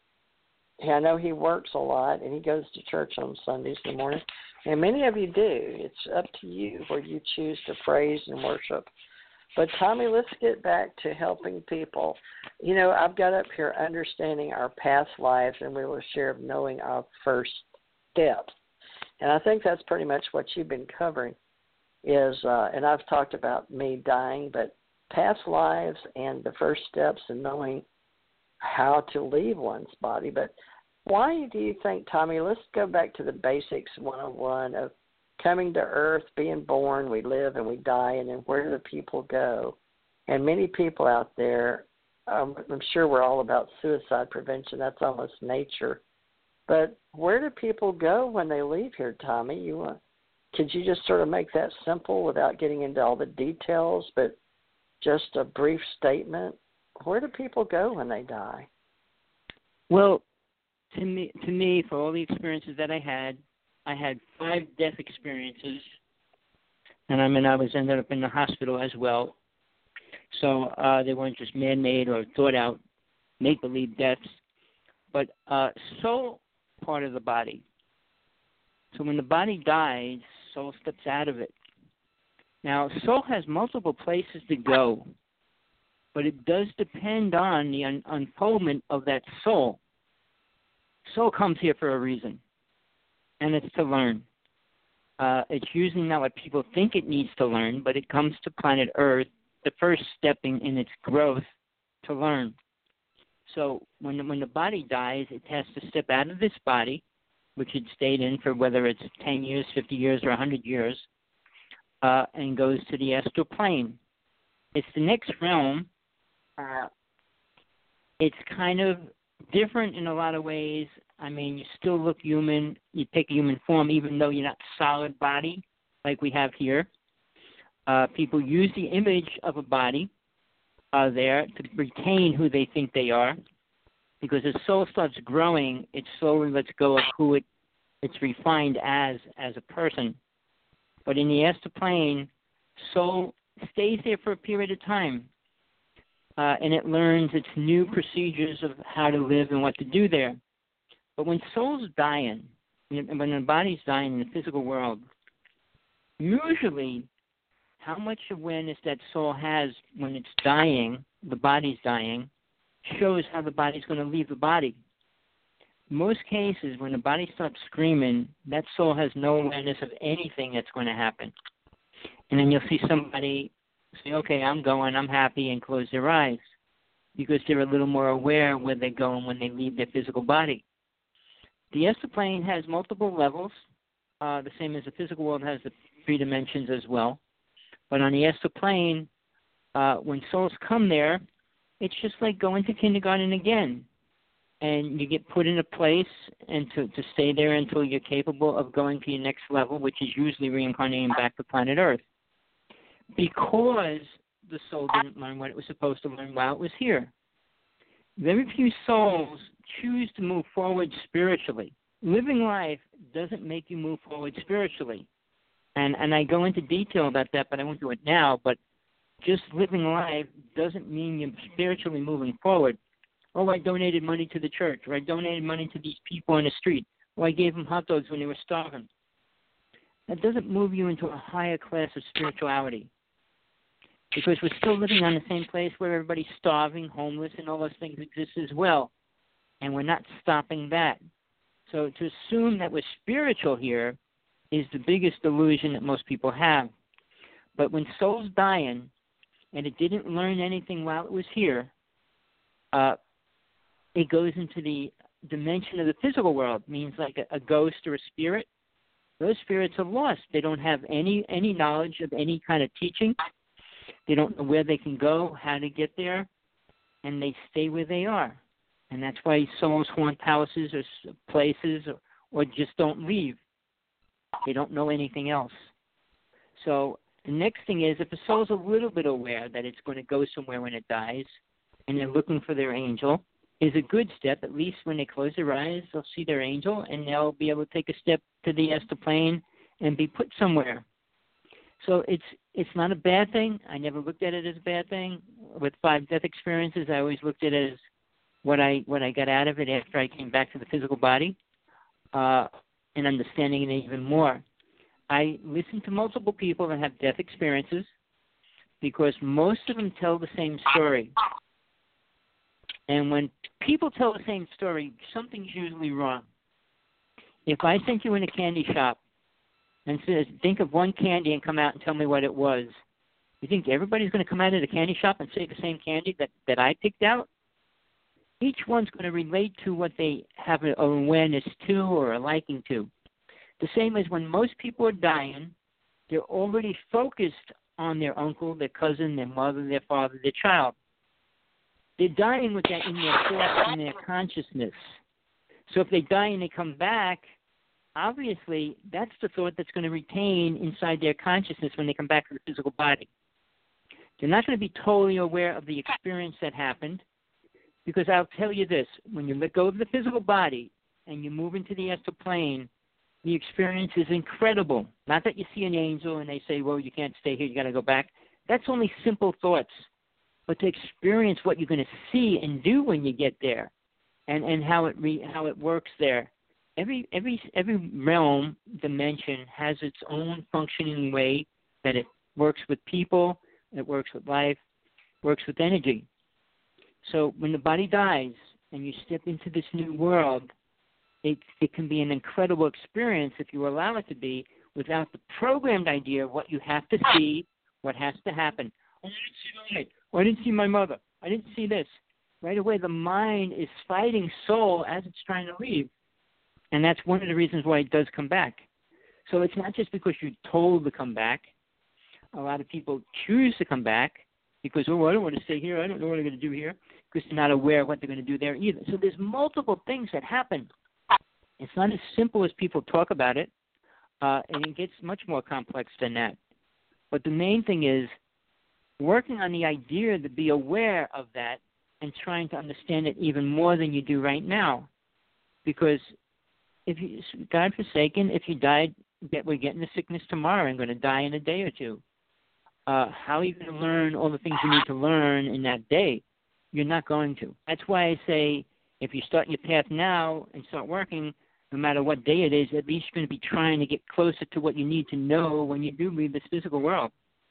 I know he works a lot, and he goes to church on Sundays in the morning. And many of you do. It's up to you where you choose to praise and worship. But, Tommy, let's get back to helping people. You know, I've got up here understanding our past lives, and we will share knowing our first steps. And I think that's pretty much what you've been covering is, and I've talked about me dying, but past lives and the first steps in knowing how to leave one's body. But why do you think, Tommy, let's go back to the basics 101 of coming to earth, being born, we live and we die, and then where do people go? And many people out there, I'm sure we're all about suicide prevention. That's almost nature. But where do people go when they leave here, Tommy? Could you just sort of make that simple without getting into all the details, but just a brief statement? Where do people go when they die? Well, to me, for all the experiences that I had 5 death experiences, and I ended up in the hospital as well. So they weren't just man-made or thought-out, make-believe deaths, but soul part of the body. So when the body dies, soul steps out of it. Now, soul has multiple places to go, but it does depend on the unfoldment of that soul. Soul comes here for a reason, and it's to learn. It's usually not what people think it needs to learn, but it comes to planet Earth, the first stepping in its growth to learn. So when the body dies, it has to step out of this body, which it stayed in for whether it's 10 years, 50 years, or 100 years, and goes to the astral plane. It's the next realm. It's kind of different in a lot of ways. I mean, you still look human. You take a human form, even though you're not solid body like we have here. People use the image of a body there to retain who they think they are, because as soul starts growing, it slowly lets go of who it's refined as a person. But in the astral plane, soul stays there for a period of time, and it learns its new procedures of how to live and what to do there. But when soul's dying, when the body's dying in the physical world, usually how much awareness that soul has when it's dying, the body's dying, shows how the body's going to leave the body. In most cases, when the body stops screaming, that soul has no awareness of anything that's going to happen. And then you'll see somebody say, okay, I'm going, I'm happy, and close their eyes, because they're a little more aware where they're going when they leave their physical body. The astral plane has multiple levels, the same as the physical world has the 3 dimensions as well. But on the astral plane, when souls come there, it's just like going to kindergarten again. And you get put in a place and to stay there until you're capable of going to your next level, which is usually reincarnating back to planet Earth. Because the soul didn't learn what it was supposed to learn while it was here. Very few souls choose to move forward spiritually. Living life doesn't make you move forward spiritually. And I go into detail about that, but I won't do it now. But just living life doesn't mean you're spiritually moving forward. Oh, I donated money to the church, or I donated money to these people in the street, or I gave them hot dogs when they were starving. That doesn't move you into a higher class of spirituality, because we're still living on the same place where everybody's starving, homeless, and all those things exist as well, and we're not stopping that. So to assume that we're spiritual here is the biggest illusion that most people have. But when soul's dying, and it didn't learn anything while it was here, it goes into the dimension of the physical world, means like a ghost or a spirit. Those spirits are lost. They don't have any knowledge of any kind of teaching. They don't know where they can go, how to get there, and they stay where they are. And that's why souls haunt houses or places or just don't leave. They don't know anything else. So the next thing is, if a soul's a little bit aware that it's going to go somewhere when it dies, and they're looking for their angel, is a good step. At least when they close their eyes, they'll see their angel, and they'll be able to take a step to the astral plane and be put somewhere. So it's not a bad thing. I never looked at it as a bad thing. With 5 death experiences, I always looked at it as what I got out of it after I came back to the physical body, and understanding it even more. I listened to multiple people that have death experiences because most of them tell the same story. And when people tell the same story, something's usually wrong. If I sent you in a candy shop and says, think of one candy and come out and tell me what it was, you think everybody's going to come out of the candy shop and say the same candy that I picked out? Each one's going to relate to what they have an awareness to or a liking to. The same as when most people are dying, they're already focused on their uncle, their cousin, their mother, their father, their child. They're dying with that in their thoughts and their consciousness. So if they die and they come back, obviously that's the thought that's going to retain inside their consciousness when they come back to the physical body. They're not going to be totally aware of the experience that happened, because I'll tell you this, when you let go of the physical body and you move into the astral plane, the experience is incredible. Not that you see an angel and they say, well, you can't stay here, you got to go back. That's only simple thoughts. But to experience what you're going to see and do when you get there, and how it works there. Every realm, dimension has its own functioning way that it works with people, it works with life, works with energy. So when the body dies and you step into this new world, it can be an incredible experience if you allow it to be, without the programmed idea of what you have to see, what has to happen. Oh, I didn't see the light. Oh, I didn't see my mother. I didn't see this. Right away, the mind is fighting soul as it's trying to leave. And that's one of the reasons why it does come back. So it's not just because you're told to come back. A lot of people choose to come back because, oh, I don't want to stay here. I don't know what I'm going to do here, because they're not aware of what they're going to do there either. So there's multiple things that happen. It's not as simple as people talk about it, and it gets much more complex than that. But the main thing is working on the idea to be aware of that and trying to understand it even more than you do right now. Because if you, God forsaken, if you died, we're getting the sickness tomorrow and going to die in a day or two. How are you going to learn all the things you need to learn in that day? You're not going to. That's why I say if you start your path now and start working, no matter what day it is, at least you're going to be trying to get closer to what you need to know when you do leave this physical world.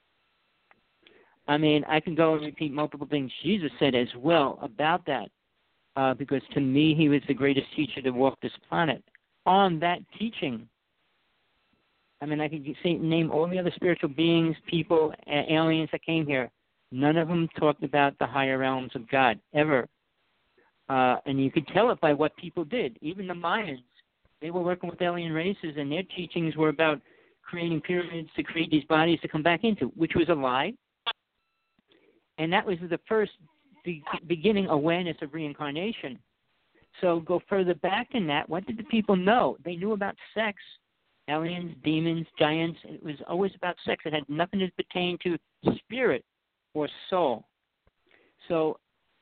I mean, I can go and repeat multiple things Jesus said as well about that, because to me, he was the greatest teacher to walk this planet. On that teaching, I mean, I could name all the other spiritual beings, people, aliens that came here. None of them talked about the higher realms of God, ever. And you could tell it by what people did. Even the Mayans, they were working with alien races, and their teachings were about creating pyramids to create these bodies to come back into, which was a lie. And that was the first beginning awareness of reincarnation. So go further back than that. What did the people know? They knew about sex, aliens, demons, giants. It was always about sex. It had nothing to pertain to spirit or soul. So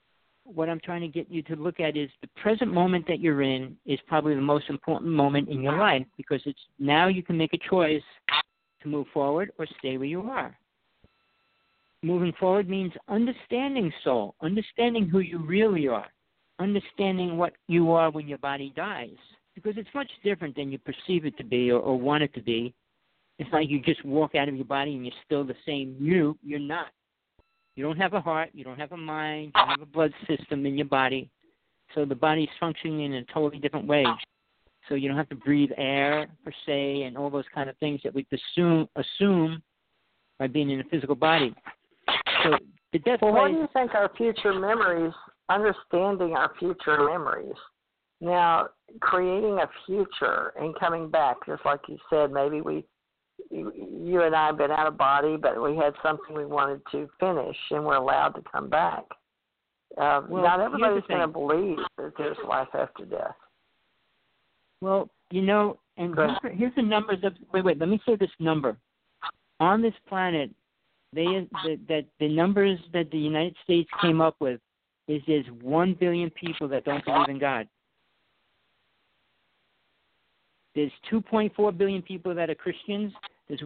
what I'm trying to get you to look at is the present moment that you're in is probably the most important moment in your life, because it's now you can make a choice to move forward or stay where you are. Moving forward means understanding soul, understanding who you really are, understanding what you are when your body dies, because it's much different than you perceive it to be or want it to be. It's like you just walk out of your body and you're still the same you. You're not. You don't have a heart. You don't have a mind. You don't have a blood system in your body. So the body's functioning in a totally different way. So you don't have to breathe air, per se, and all those kind of things that we assume by being in a physical body. So the death Well, what do you think our future memories, understanding our future memories, now creating a future and coming back, just like you said, maybe you and I have been out of body, but we had something we wanted to finish, and we're allowed to come back. Not everybody's going to believe that there's life after death. Well, and here's the numbers of. Wait. Let me say this number. On this planet, the numbers that the United States came up with is there's 1 billion people that don't believe in God. There's 2.4 billion people that are Christians. There's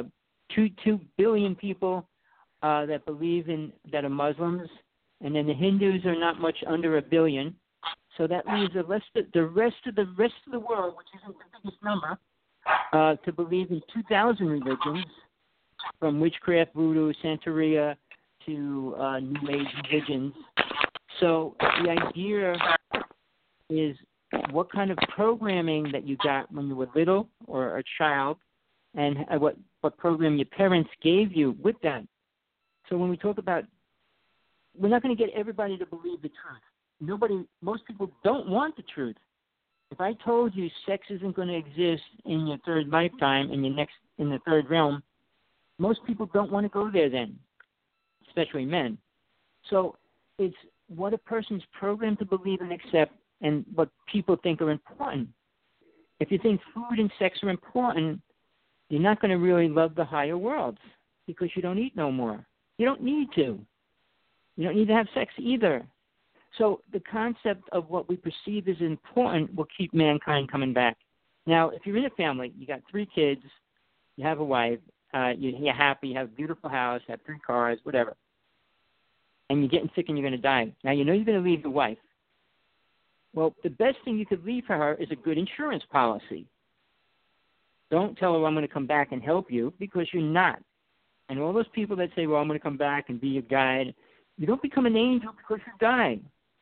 2 billion people that are Muslims, and then the Hindus are not much under 1 billion. So that leaves the rest of the world, which isn't the biggest number, to believe in 2,000 religions, from witchcraft, voodoo, Santeria, to New Age religions. So the idea is what kind of programming that you got when you were little or a child, and what program your parents gave you with that. So when we talk about, we're not going to get everybody to believe the truth. Most people don't want the truth. If I told you sex isn't going to exist in your third lifetime, in the third realm, most people don't want to go there then, especially men. So it's what a person's programmed to believe and accept, and what people think are important. If you think food and sex are important, you're not going to really love the higher worlds, because you don't eat no more. You don't need to. You don't need to have sex either. So the concept of what we perceive as important will keep mankind coming back. Now, if you're in a family, you got 3 kids, you have a wife, you're happy, you have a beautiful house, have 3 cars, whatever, and you're getting sick and you're going to die. Now, you know you're going to leave your wife. Well, the best thing you could leave for her is a good insurance policy. Don't tell her I'm going to come back and help you, because you're not. And all those people that say, well, I'm going to come back and be your guide, you don't become an angel because you die.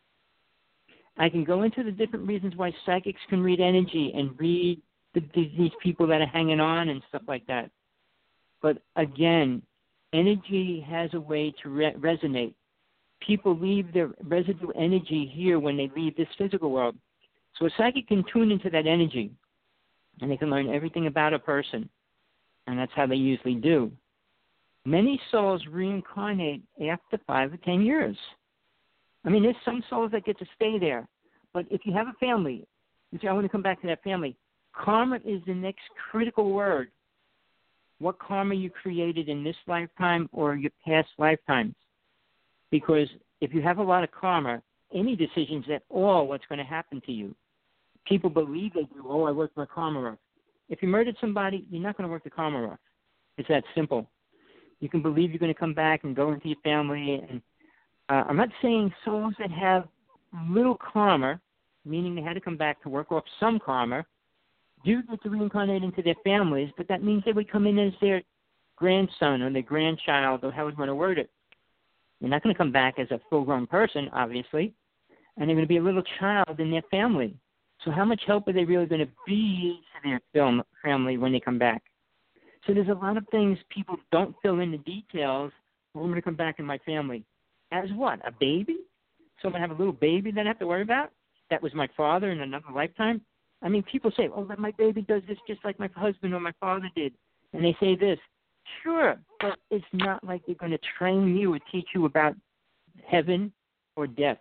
I can go into the different reasons why psychics can read energy and read these people that are hanging on and stuff like that. But again, energy has a way to resonate. People leave their residue energy here when they leave this physical world. So a psychic can tune into that energy, and they can learn everything about a person. And that's how they usually do. Many souls reincarnate after 5 or 10 years. I mean, there's some souls that get to stay there. But if you have a family, you say, I want to come back to that family. Karma is the next critical word. What karma you created in this lifetime or your past lifetimes. Because if you have a lot of karma, any decisions at all, what's going to happen to you? People believe they do, I worked my karma off. If you murdered somebody, you're not going to work the karma off. It's that simple. You can believe you're going to come back and go into your family. And I'm not saying souls that have little karma, meaning they had to come back to work off some karma, do get to reincarnate into their families, but that means they would come in as their grandson or their grandchild, or however you want to word it. They're not going to come back as a full-grown person, obviously, and they're going to be a little child in their family. So how much help are they really going to be to their family when they come back? So there's a lot of things people don't fill in the details. Well, I'm going to come back in my family. As what? A baby? So I'm going to have a little baby that I have to worry about? That was my father in another lifetime? I mean, people say, oh, my baby does this just like my husband or my father did. And they say this. Sure, but it's not like they're going to train you or teach you about heaven or death.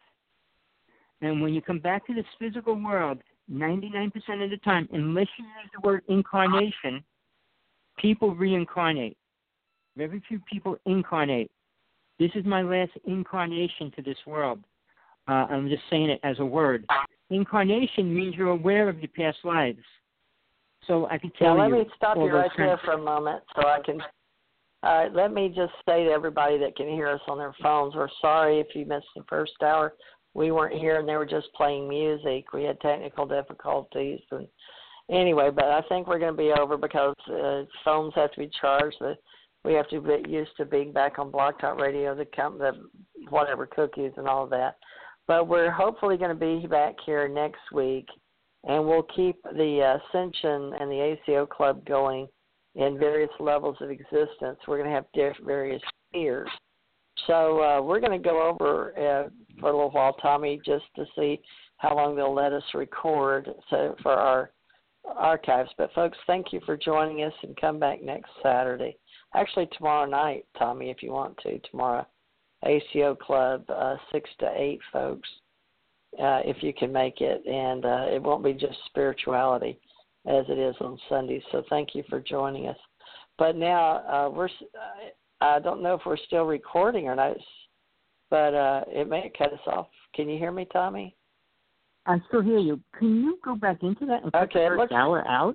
And when you come back to this physical world, 99% of the time, unless you use the word incarnation, people reincarnate. Very few people incarnate. This is my last incarnation to this world. I'm just saying it as a word. Incarnation means you're aware of your past lives. So I can tell let you. me stop all you those right there for a moment so I can. Let me just say to everybody that can hear us on their phones, we're sorry if you missed the first hour. We weren't here and they were just playing music. We had technical difficulties. And anyway, but I think we're going to be over because phones have to be charged. We have to get used to being back on Blog Talk Radio, the whatever cookies and all of that. But we're hopefully going to be back here next week, and we'll keep the Ascension and the ACO Club going in various levels of existence. We're going to have various tiers. So we're going to go over for a little while, Tommy, just to see how long they'll let us record for our archives. But, folks, thank you for joining us, and come back next Saturday. Actually, tomorrow night, Tommy, if you want to, tomorrow. ACO Club, 6 to 8, folks, if you can make it. And it won't be just spirituality as it is on Sundays. So thank you for joining us. But now I don't know if we're still recording or not, but it may cut us off. Can you hear me, Tommy? I still hear you. Can you go back into that and cut the first hour out?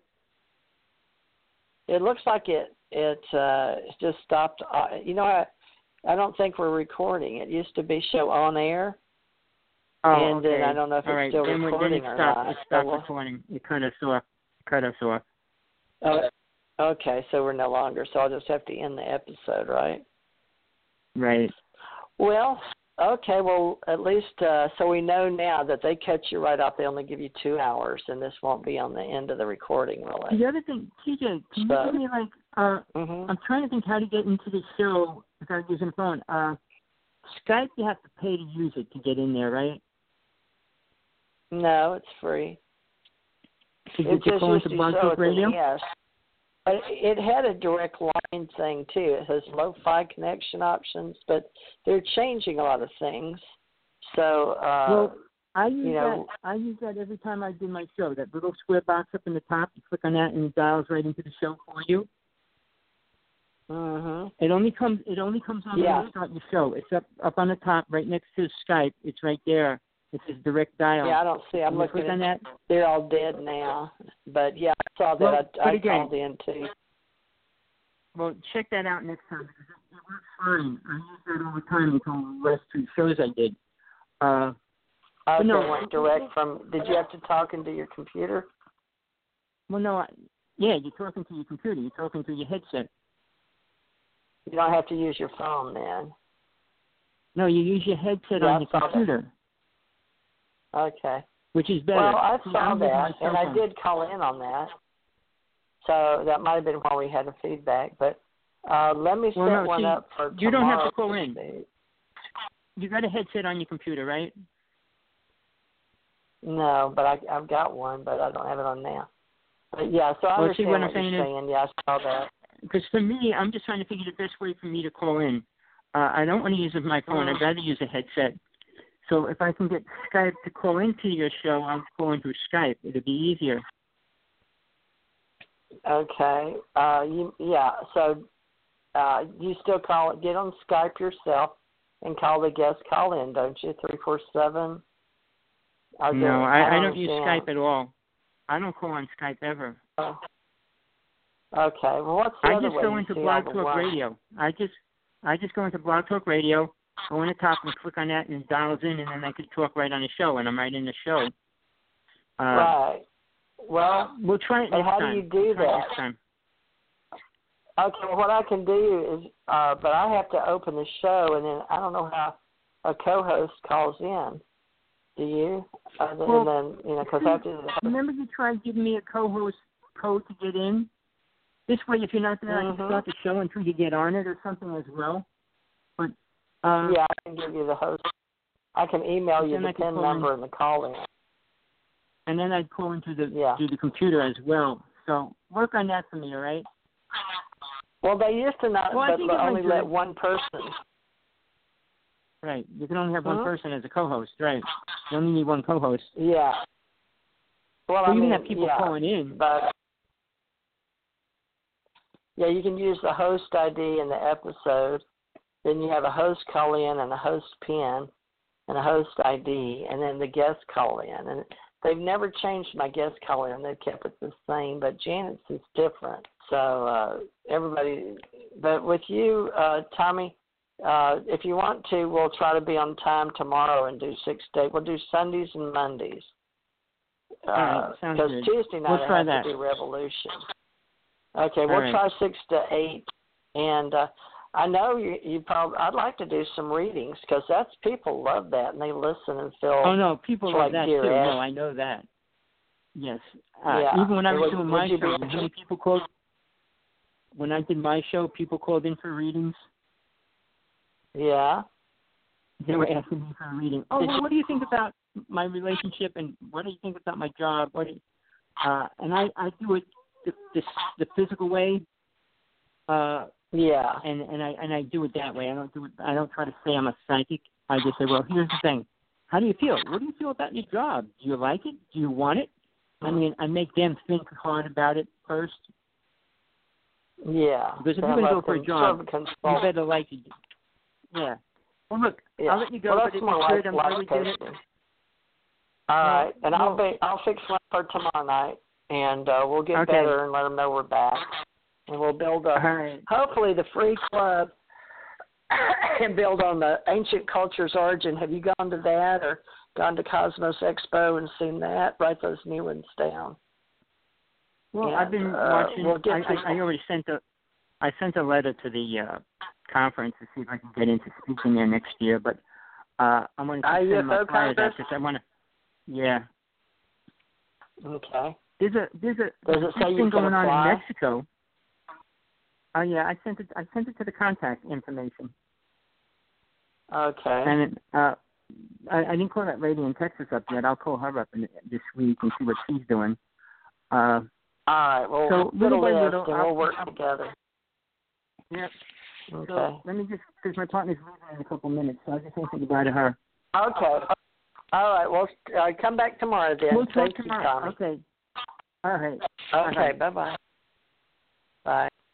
It looks like it just stopped. I don't think we're recording. It used to be show on air. Oh, and okay. then I don't know if it's still recording or not. It stopped recording. It cut us off. Oh, okay, so we're no longer. So I'll just have to end the episode, right? Right. Well, okay. Well, at least so we know now that they cut you right off. They only give you 2 hours, and this won't be on the end of the recording, really. The other thing, TJ, can you give me I'm trying to think how to get into the show without using the phone. Skype, you have to pay to use it to get in there, right? No, it's free. It just used to Blog Talk Radio? Yes. But it had a direct line thing, too. It has lo-fi connection options, but they're changing a lot of things. So, I use that every time I do my show. That little square box up in the top, you click on that and it dials right into the show for you. Mm-hmm. It only comes on when you start your show. It's up on the top, right next to Skype. It's right there. It says direct dial. Yeah, I don't see. I'm looking at that. They're all dead now. But yeah, I saw that. I called in too. Well, check that out next time because it works fine. I use that all the time until the last 2 shows I did. No, went direct from. Did you have to talk into your computer? Well, no. You're talking to your computer. You're talking to your headset. You don't have to use your phone then. No, you use your headset on your computer. Okay. Which is better. Well, I saw that, and I did call in on that. So that might have been why we had a feedback. But let me set one up for tomorrow. You don't have to call in. You got a headset on your computer, right? No, but I've got one, but I don't have it on now. But yeah, so I understand what you're saying. Yeah, I saw that. Because for me, I'm just trying to figure the best way for me to call in. I don't want to use my phone. I'd rather use a headset. So if I can get Skype to call into your show, I'll call into Skype. It'll be easier. Okay. So you still get on Skype yourself and call the guest call in, don't you? 347. No, I don't use Skype at all. I don't call on Skype ever. Oh. Okay. Well, what's the other way? I just go into Blog Talk Radio. I just go into Blog Talk Radio, go on the top and click on that and it dials in, and then I can talk right on the show, and I'm right in the show. Right. Well, we'll try it next time. How do you do that? Okay, well, what I can do is, but I have to open the show, and then I don't know how a co-host calls in. Do you? Because I have to. Remember you tried giving me a co-host code to get in? This way, if you're not there, I can start the show until you get on it or something as well. But I can give you the host. I can email you the PIN number and the call in. And then I'd call into the computer as well. So work on that for me, all right? Well, they used to not, but only let one person. Right. You can only have one person as a co-host, right? You only need one co-host. Yeah. Well, you can have people calling in. But yeah, you can use the host ID in the episode. Then you have a host call in and a host PIN. and a host ID, and then the guest call in. And they've never changed my guest call in. They've kept it the same, but Janet's is different. So everybody, but with you, Tommy, if you want to, we'll try to be on time tomorrow and do 6 to 8. We'll do Sundays and Mondays. Sounds good. Because Tuesday night We'll try I have that. to do Revolution. Okay, we'll right. try 6 to 8, and I know you probably. I'd like to do some readings because that's people love that and they listen and feel. Oh no, people love like that dear too. Ed. No, I know that. Yes. Yeah. Even when I was doing my you show, how many people called? When I did my show, people called in for readings. Yeah. They were asking me for a reading. Oh, well, what do you think about my relationship, and what do you think about my job? And I do it the physical way. Yeah. And I do it that way. I don't try to say I'm a psychic. I just say, well, here's the thing. How do you feel? What do you feel about your job? Do you like it? Do you want it? I mean, I make them think hard about it first. Yeah. Because if you're going to go for a job, you better like it. Yeah. Well, look, yeah. I'll let you go, well, but that's it more was like good. I'm glad we did it. All right, and well, I'll fix one for tomorrow night, and we'll get okay. better and let them know we're back, and we'll build up. Right. Hopefully, the free club and build on the ancient culture's origin. Have you gone to that or gone to Cosmos Expo and seen that? Write those new ones down. Well, and, I've been watching. I already sent a letter to the conference to see if I can get into speaking there next year, but I'm going to send my flyers out because I want to. Yeah. Okay. There's a Does it say thing you can going apply? on in Mexico. Oh yeah, I sent it to the contact information. Okay. And I didn't call that lady in Texas up yet. I'll call her up this week and see what she's doing. All right. Well, so little by little, we'll work together. Yeah. Okay. So let me just, because my partner's leaving in a couple minutes, so I just want to say goodbye to her. Okay. All right. Well, come back tomorrow then. We'll talk Thank tomorrow. You, Tommy. Okay. All right. Okay. Bye-bye. Bye.